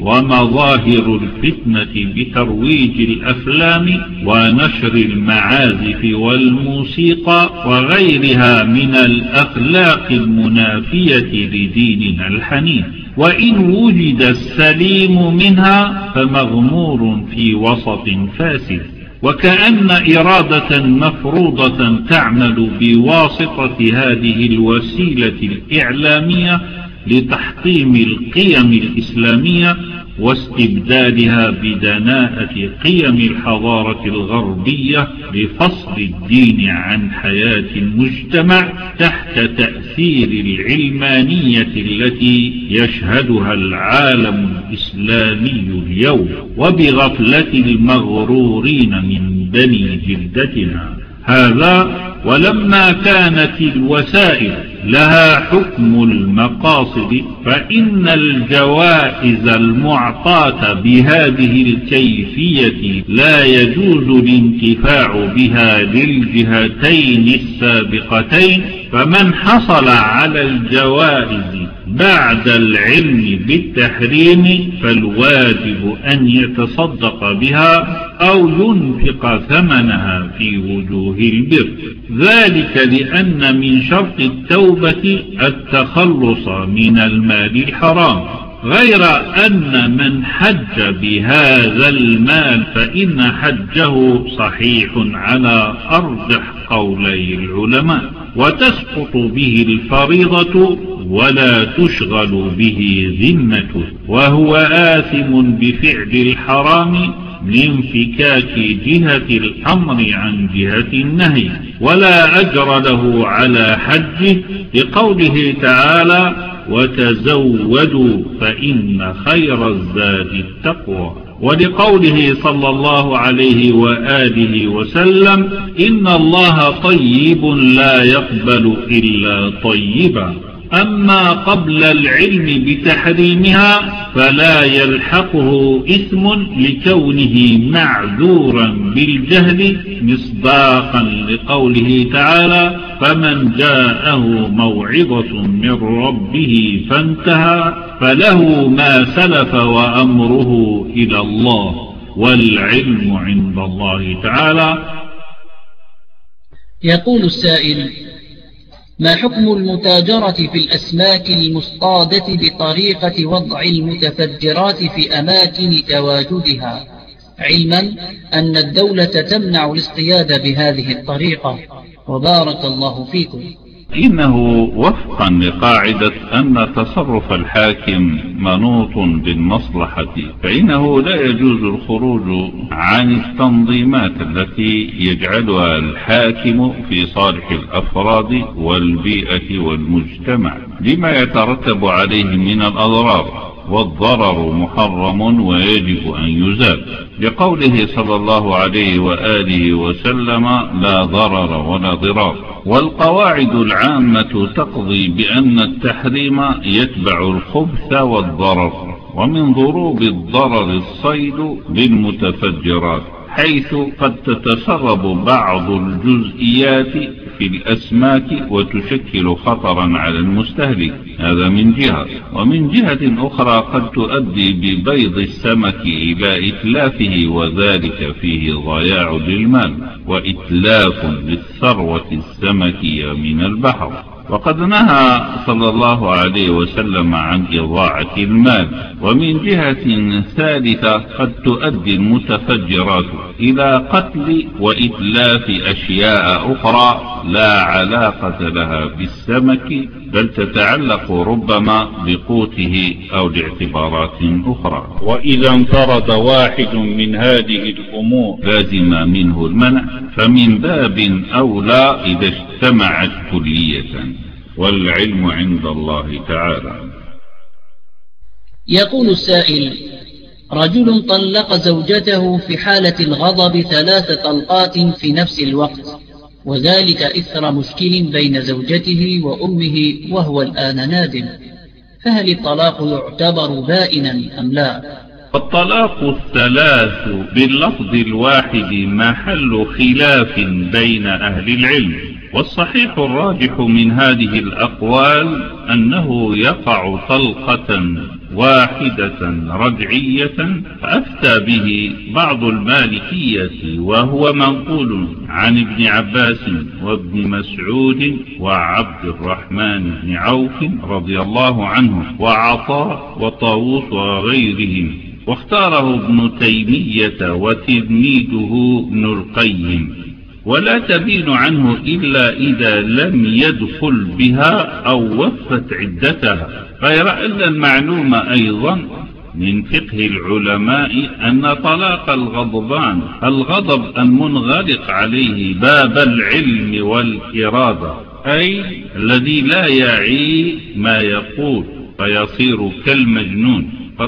ومظاهر الفتنة بترويج الأفلام ونشر المعازف والموسيقى وغيرها من الأخلاق المنافية لديننا الحنيف. وإن وجد السليم منها فمغمور في وسط فاسد، وكأن إرادة مفروضة تعمل بواسطة هذه الوسيلة الإعلامية لتحطيم القيم الإسلامية واستبدالها بدناءة قيم الحضارة الغربية لفصل الدين عن حياة المجتمع تحت تأثير العلمانية التي يشهدها العالم الإسلامي اليوم، وبغفلة المغرورين من بني جلدتنا. هذا ولما كانت الوسائل لها حكم المقاصد، فإن الجوائز المعطاة بهذه الكيفية لا يجوز الانتفاع بها للجهتين السابقتين. فمن حصل على الجوائز بعد العلم بالتحريم فالواجب أن يتصدق بها أو ينفق ثمنها في وجوه البر، ذلك لأن من شرط التوبة التخلص من المال الحرام، غير أن من حج بهذا المال فإن حجه صحيح على أرجح قولي العلماء، وتسقط به الفريضة ولا تشغل به ذمته، وهو آثم بفعل الحرام لانفكاك جهة الأمر عن جهة النهي، ولا أجر له على حجه لقوله تعالى: وتزودوا فإن خير الزاد التقوى، ولقوله صلى الله عليه وآله وسلم: إن الله طيب لا يقبل إلا طيبا. أما قبل العلم بتحريمها فلا يلحقه إثم لكونه معذورا بالجهل، مصداقا لقوله تعالى: فمن جاءه موعظة من ربه فانتهى فله ما سلف وأمره إلى الله والعلم عند الله تعالى. يقول السائل: ما حكم المتاجرة في الأسماك المصطادة بطريقة وضع المتفجرات في أماكن تواجدها، علما أن الدولة تمنع الاصطياد بهذه الطريقة؟ وبارك الله فيكم. إنه وفقا لقاعدة أن تصرف الحاكم منوط بالمصلحة، فإنه لا يجوز الخروج عن التنظيمات التي يجعلها الحاكم في صالح الأفراد والبيئة والمجتمع لما يترتب عليه من الأضرار. والضرر محرم ويجب أن يزال، لقوله صلى الله عليه وآله وسلم: لا ضرر ولا ضرار. والقواعد العامة تقضي بأن التحريم يتبع الخبث والضرر، ومن ضروب الضرر الصيد بالمتفجرات، حيث قد تتسرب بعض الجزئيات في الأسماك وتشكل خطرا على المستهلك، هذا من جهة. ومن جهة أخرى قد تؤدي ببيض السمك إلى إتلافه، وذلك فيه ضياع للمال وإتلاف للثروة السمكية من البحر. وقد نهى صلى الله عليه وسلم عن إضاعة المال. ومن جهة ثالثة قد تؤدي المتفجرات إلى قتل وإتلاف أشياء أخرى لا علاقة لها بالسمك، بل تتعلق ربما بقوته أو لاعتبارات أخرى. وإذا انفرد واحد من هذه الأمور لازم منه المنع، فمن باب أولى إذا اجتمعت كلية، والعلم عند الله تعالى. يقول السائل: رجل طلق زوجته في حالة الغضب ثلاث طلقات في نفس الوقت، وذلك إثر مشكل بين زوجته وأمه، وهو الآن نادم، فهل الطلاق يعتبر بائنا أم لا؟ الطلاق الثلاث باللفظ الواحد محل خلاف بين أهل العلم، والصحيح الراجح من هذه الأقوال أنه يقع طلقة واحدة رجعية، أفتى به بعض المالكية، وهو منقول عن ابن عباس وابن مسعود وعبد الرحمن بن عوف رضي الله عنه وعطاء وطاووس وغيرهم، واختاره ابن تيمية وتلميذه ابن القيم، ولا تبين عنه إلا إذا لم يدخل بها أو وفت عدتها. غير أن المعلوم أيضا من فقه العلماء أن طلاق الغضبان الغضب المنغلق عليه باب العلم والإرادة، أي الذي لا يعي ما يقول فيصير كالمجنون،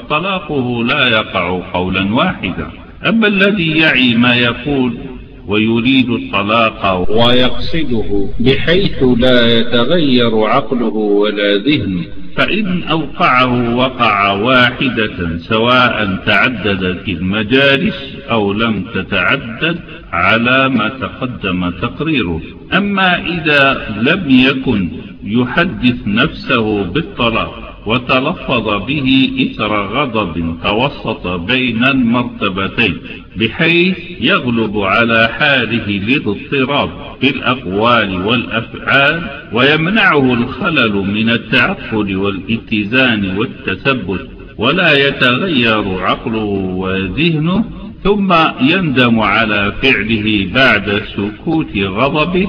فطلاقه لا يقع قولا واحدا. أما الذي يعي ما يقول ويريد الطلاق ويقصده بحيث لا يتغير عقله ولا ذهنه، فإن أوقعه وقع واحدة، سواء تعددت المجالس أو لم تتعدد، على ما تقدم تقريره. أما إذا لم يكن يحدث نفسه بالطلاق وتلفظ به إثر غضب توسط بين المرتبتين، بحيث يغلب على حاله الاضطراب في الأقوال والأفعال، ويمنعه الخلل من التعقل والاتزان والتثبت، ولا يتغير عقله وذهنه، ثم يندم على فعله بعد سكوت غضبه،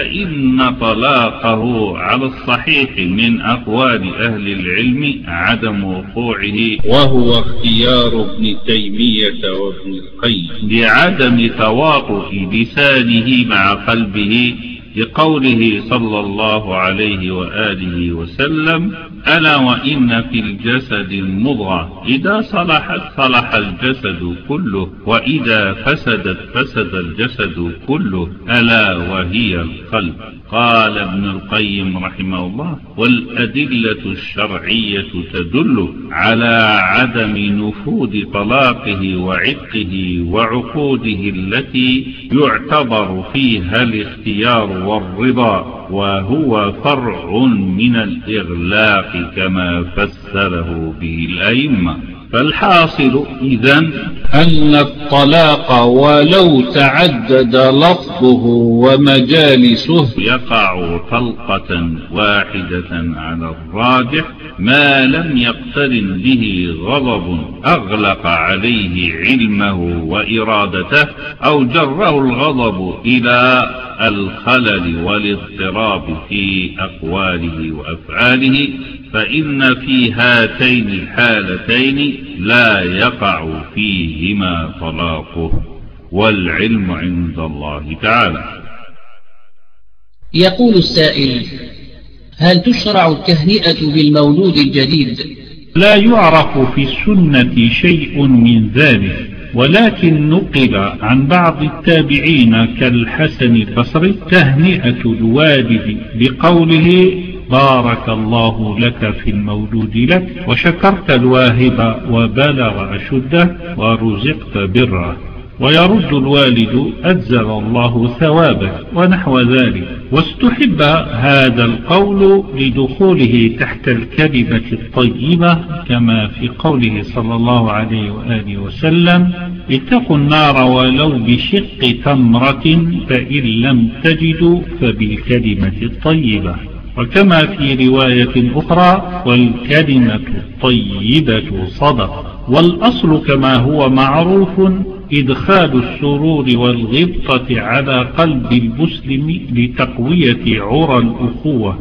فإن طلاقه على الصحيح من أقوال أهل العلم عدم وقوعه، وهو اختيار ابن تيمية وابن القيم، لعدم تواطؤ لسانه مع قلبه، لقوله صلى الله عليه وآله وسلم: ألا وإن في الجسد المضغة إذا صلحت صلح الجسد كله، وإذا فسدت فسد الجسد كله، ألا وهي القلب. قال ابن القيم رحمه الله: والأدلة الشرعية تدل على عدم نفوذ طلاقه وعتقه وعقوده التي يعتبر فيها الاختيار والرضا، وهو فرع من الإغلاق كما فسره به الأئمة. فالحاصل إذن أن الطلاق ولو تعدد لفظه ومجالسه يقع طلقة واحدة على الراجح، ما لم يقترن به غضب أغلق عليه علمه وإرادته، أو جره الغضب إلى الخلل والاضطراب في أقواله وأفعاله، فإن في هاتين الحالتين لا يقع فيهما طلاقه، والعلم عند الله تعالى. يقول السائل: هل تشرع التهنئة بالمولود الجديد لا يعرف في السنة شيء من ذلك، ولكن نقل عن بعض التابعين كالحسن البصري تهنئة الوالد بقوله بارك الله لك في المولود لك، وشكرت الواهب وبلغ أشده ورزقت بره، ويرد الوالد أجزل الله ثوابك ونحو ذلك. واستحب هذا القول لدخوله تحت الكلمة الطيبة، كما في قوله صلى الله عليه وآله وسلم اتقوا النار ولو بشق تمرة فإن لم تجدوا فبالكلمة الطيبة. وكما في رواية أخرى والكلمة الطيبة صدق. والأصل كما هو معروف إدخال السرور والغبطة على قلب المسلم لتقوية عرى الأخوة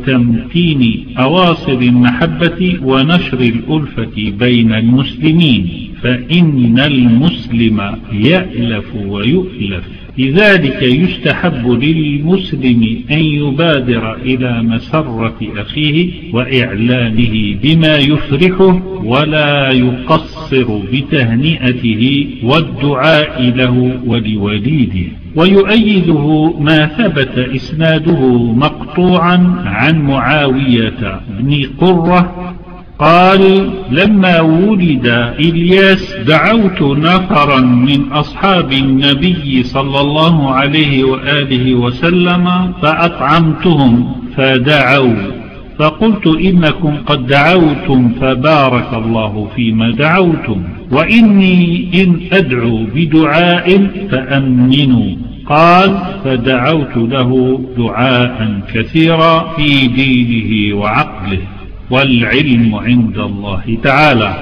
وتمتين أواصر المحبة ونشر الألفة بين المسلمين، فإن المسلم يألف ويؤلف. لذلك يستحب للمسلم أن يبادر إلى مسرة أخيه وإعلانه بما يفرحه، ولا يقصر بتهنئته والدعاء له ولوليده. ويؤيده ما ثبت إسناده مقطوعا عن معاوية بن قرة قال لما ولد إلياس دعوت نفرا من أصحاب النبي صلى الله عليه وآله وسلم فأطعمتهم فدعوا، فقلت إنكم قد دعوتم فبارك الله فيما دعوتم، وإني إن أدعو بدعاء فأمنوا. قال فدعوت له دعاء كثيرا في دينه وعقله، والعلم عند الله تعالى.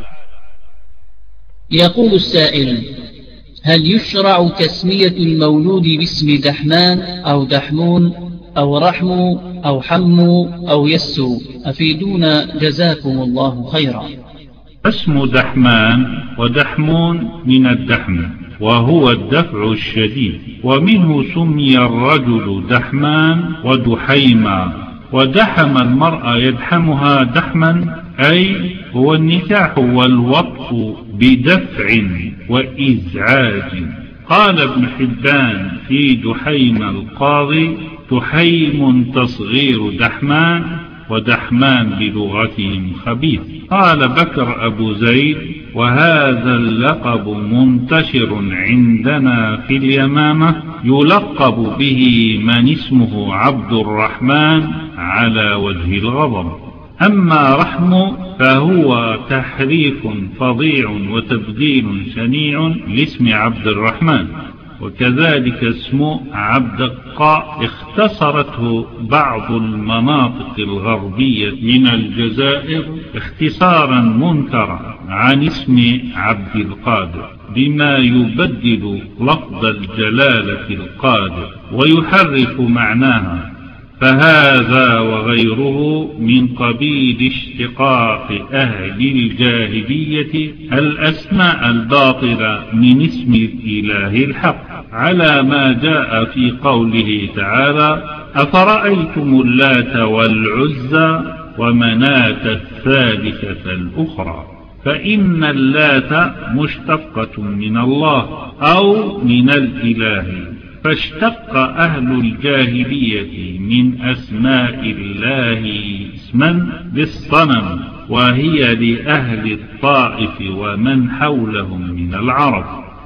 يقول السائل: هل يشرع تسمية المولود باسم دحمان أو دحمون أو رحم أو حم أو يسو؟ أفيدونا جزاكم الله خيرا. اسم دحمان ودحمون من الدحم، وهو الدفع الشديد، ومنه سمي الرجل دحمان ودحيما. ودحم المرأة يدحمها دحما، أي هو النكاح والوطء بدفع وإزعاج. قال ابن حبان في دحيم القاضي: دحيم تصغير دحمان، ودحمان بلغتهم خبيث. قال بكر أبو زيد: وهذا اللقب منتشر عندنا في اليمامة، يلقب به من اسمه عبد الرحمن على وجه الغضب. أما رحم فهو تحريف فظيع وتبديل شنيع لاسم عبد الرحمن. وكذلك اسم عبد القاء اختصرته بعض المناطق الغربية من الجزائر اختصارا منكرا عن اسم عبد القادر، بما يبدل لفظ الجلالة القادر ويحرف معناها، فهذا وغيره من قبيل اشتقاق أهل الجاهلية الأسماء الباطلة من اسم الإله الحق، على ما جاء في قوله تعالى: أفرأيتم اللات والعزى ومناة الثالثة الأخرى. فإن اللات مشتقة من الله أو من الإله، فاشتق أهل الجاهلية من أسماء الله اسما بالصنم، وهي لأهل الطائف ومن حولهم من العرب.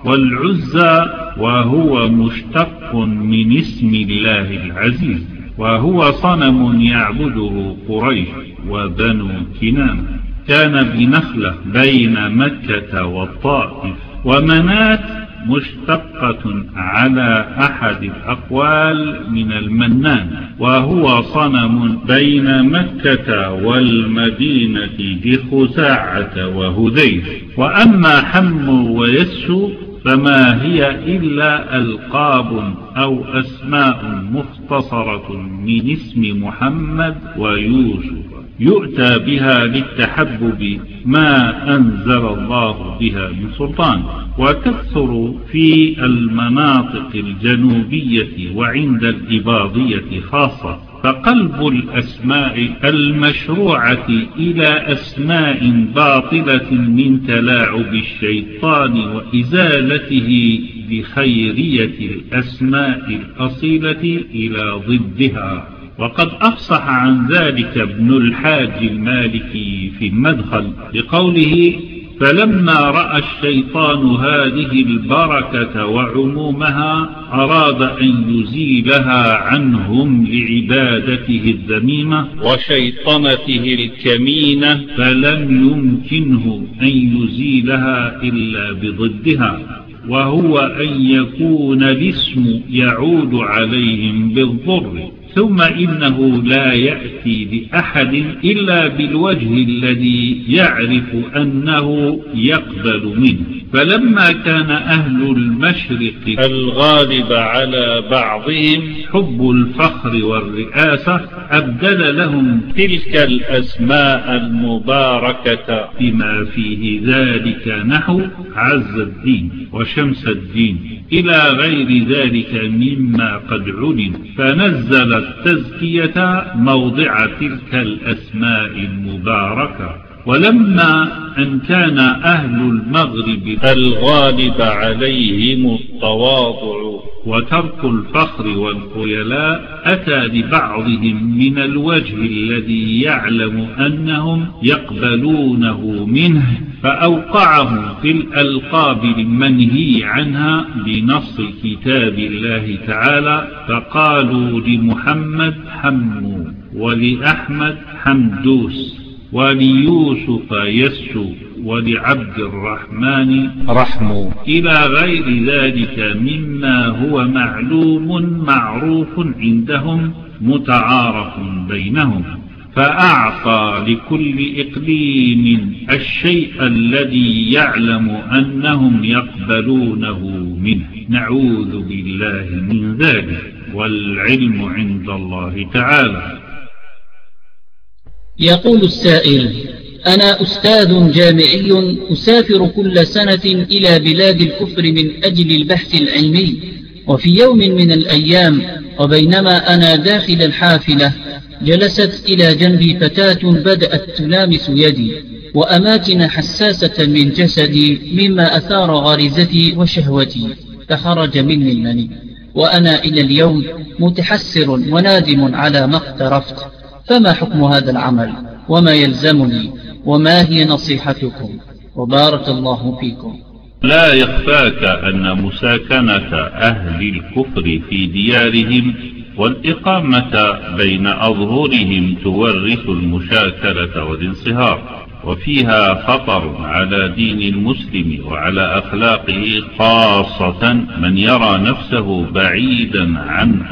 والعزى وهو مشتق من اسم الله العزيز، وهو صنم يعبده قريش وبنو كنانة، كان بنخلة بين مكة والطائف. ومنات مشتقة على أحد الأقوال من المنان، وهو صنم بين مكة والمدينة بخزاعة وهذيل. وأما حم ويسو فما هي إلا ألقاب أو أسماء مختصرة من اسم محمد ويوسف، يؤتى بها للتحبب ما أنزل الله بها من سلطان، وتكثر في المناطق الجنوبية وعند الإباضية خاصة، فقلب الأسماء المشروعة إلى أسماء باطلة من تلاعب الشيطان وإزالته بخيرية الأسماء الأصيلة إلى ضدها. وقد أفصح عن ذلك ابن الحاج المالكي في المدخل بقوله: فلما رأى الشيطان هذه البركة وعمومها أراد أن يزيلها عنهم لعبادته الذميمة وشيطنته الكمينة، فلم يمكنه أن يزيلها إلا بضدها، وهو أن يكون الاسم يعود عليهم بالضر. ثم إنه لا يأتي لأحد إلا بالوجه الذي يعرف أنه يقبل منه. فلما كان أهل المشرق الغالب على بعضهم حب الفخر والرئاسة، أبدل لهم تلك الأسماء المباركة بما فيه ذلك، نحو عز الدين وشمس الدين إلى غير ذلك مما قد علم، فنزل التزكية موضع تلك الأسماء المباركة. ولما أن كان أهل المغرب الغالب عليهم التواضع وترك الفخر والخيلاء، أتى لبعضهم من الوجه الذي يعلم أنهم يقبلونه منه، فأوقعهم في الألقاب المنهي عنها بنص كتاب الله تعالى، فقالوا لمحمد حمو، ولأحمد حمدوس، وليوسف يسو، ولعبد الرحمن رحمو، إلى غير ذلك مما هو معلوم معروف عندهم متعارف بينهم. فأعطى لكل إقليم الشيء الذي يعلم أنهم يقبلونه منه. نعوذ بالله من ذلك، والعلم عند الله تعالى. يقول السائل: أنا أستاذ جامعي أسافر كل سنة إلى بلاد الكفر من أجل البحث العلمي، وفي يوم من الأيام وبينما أنا داخل الحافلة جلست إلى جنبي فتاة بدأت تلامس يدي وأماكن حساسة من جسدي مما أثار غريزتي وشهوتي، فخرج مني المني، وأنا إلى اليوم متحسر ونادم على ما اقترفت. فما حكم هذا العمل، وما يلزمني، وما هي نصيحتكم؟ وبارك الله فيكم. لا يخفاك أن مساكنة أهل الكفر في ديارهم والإقامة بين أظهرهم تورث المشاكلة والانصهار، وفيها خطر على دين المسلم وعلى أخلاقه، خاصة من يرى نفسه بعيدا عن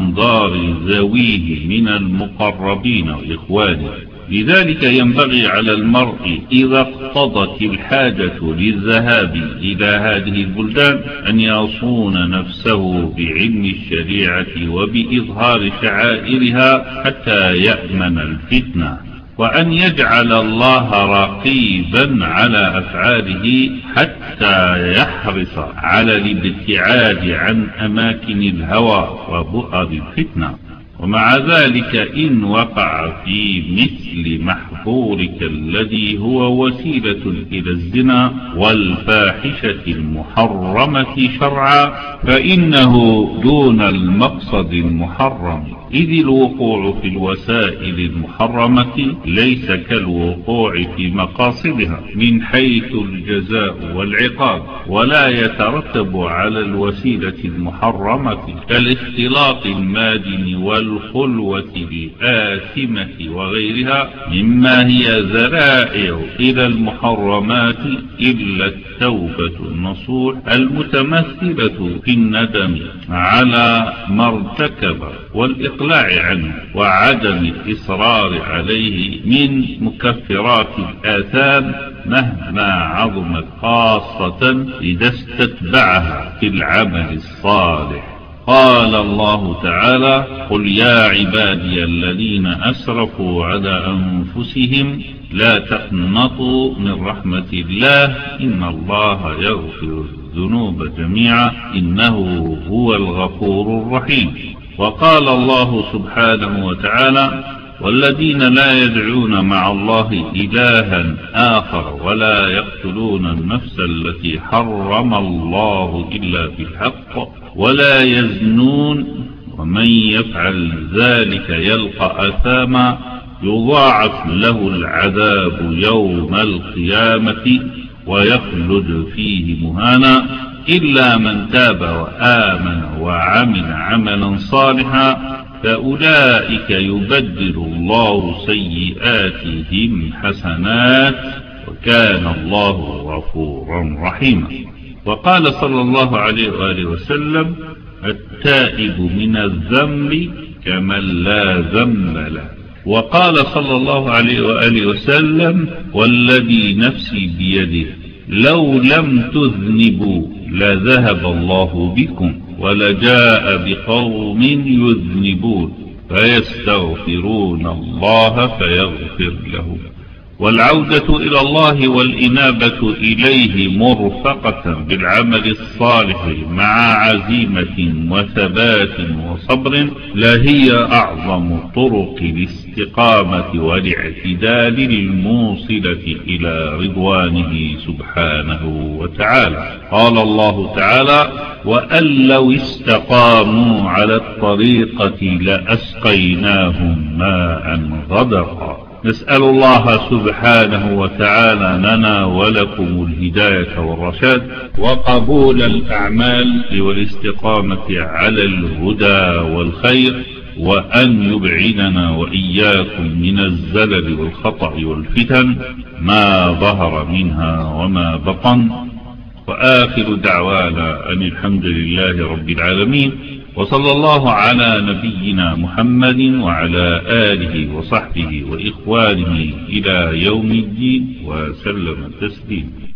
أنظار ذويه من المقربين وإخوانه. لذلك ينبغي على المرء إذا اقتضت الحاجة للذهاب إلى هذه البلدان أن يصون نفسه بعلم الشريعة وبإظهار شعائرها حتى يأمن الفتنة، وأن يجعل الله رقيبا على أفعاله حتى يحرص على الابتعاد عن أماكن الهوى وبؤر الفتنة. ومع ذلك إن وقع في مثل محظورك الذي هو وسيلة إلى الزنا والفاحشة المحرمة شرعا، فإنه دون المقصد المحرم، إذ الوقوع في الوسائل المحرمة ليس كالوقوع في مقاصدها من حيث الجزاء والعقاب، ولا يترتب على الوسيلة المحرمة كالاختلاط المادن والخلوة الآثمة وغيرها مما هي ذرائع إلى المحرمات، إلا التوبة النصوح المتمثلة في الندم على ما ارتكب والإقلاع عنه وعدم الإصرار عليه من مكفرات الآثام مهما عظمت، خاصة إذا استتبعها في العمل الصالح. قال الله تعالى: قل يا عبادي الذين أسرفوا على أنفسهم لا تقنطوا من رحمة الله إن الله يغفر الذنوب جميعا إنه هو الغفور الرحيم. وقال الله سبحانه وتعالى: والذين لا يدعون مع الله إلها آخر ولا يقتلون النفس التي حرم الله إلا بالحق ولا يزنون ومن يفعل ذلك يلقى أثاما يضاعف له العذاب يوم القيامة ويخلد فيه مهانا إلا من تاب وآمن وعمل عملا صالحا فأولئك يبدل الله سيئاتهم حسنات وكان الله غفورا رحيما. وقال صلى الله عليه وآله وسلم: التائب من الذنب كمن لا ذنب له. وقال صلى الله عليه وآله وسلم: والذي نفسي بيده لو لم تذنبوا لذهب الله بكم ولجاء بقوم يذنبون فيستغفرون الله فيغفر لهم. والعودة إلى الله والإنابة إليه مرفقة بالعمل الصالح مع عزيمة وثبات وصبر لا هي أعظم طرق الاستقامة والاعتدال الموصلة إلى رضوانه سبحانه وتعالى. قال الله تعالى: وأن لو استقاموا على الطريقة لأسقيناهم ماء غدقا. نسأل الله سبحانه وتعالى لنا ولكم الهداية والرشاد وقبول الأعمال والاستقامة على الهدى والخير، وأن يبعدنا وإياكم من الزلل والخطأ والفتن ما ظهر منها وما بطن. وآخر دعوانا أن الحمد لله رب العالمين، وصلى الله على نبينا محمد وعلى آله وصحبه وإخوانه إلى يوم الدين وسلم تسليما.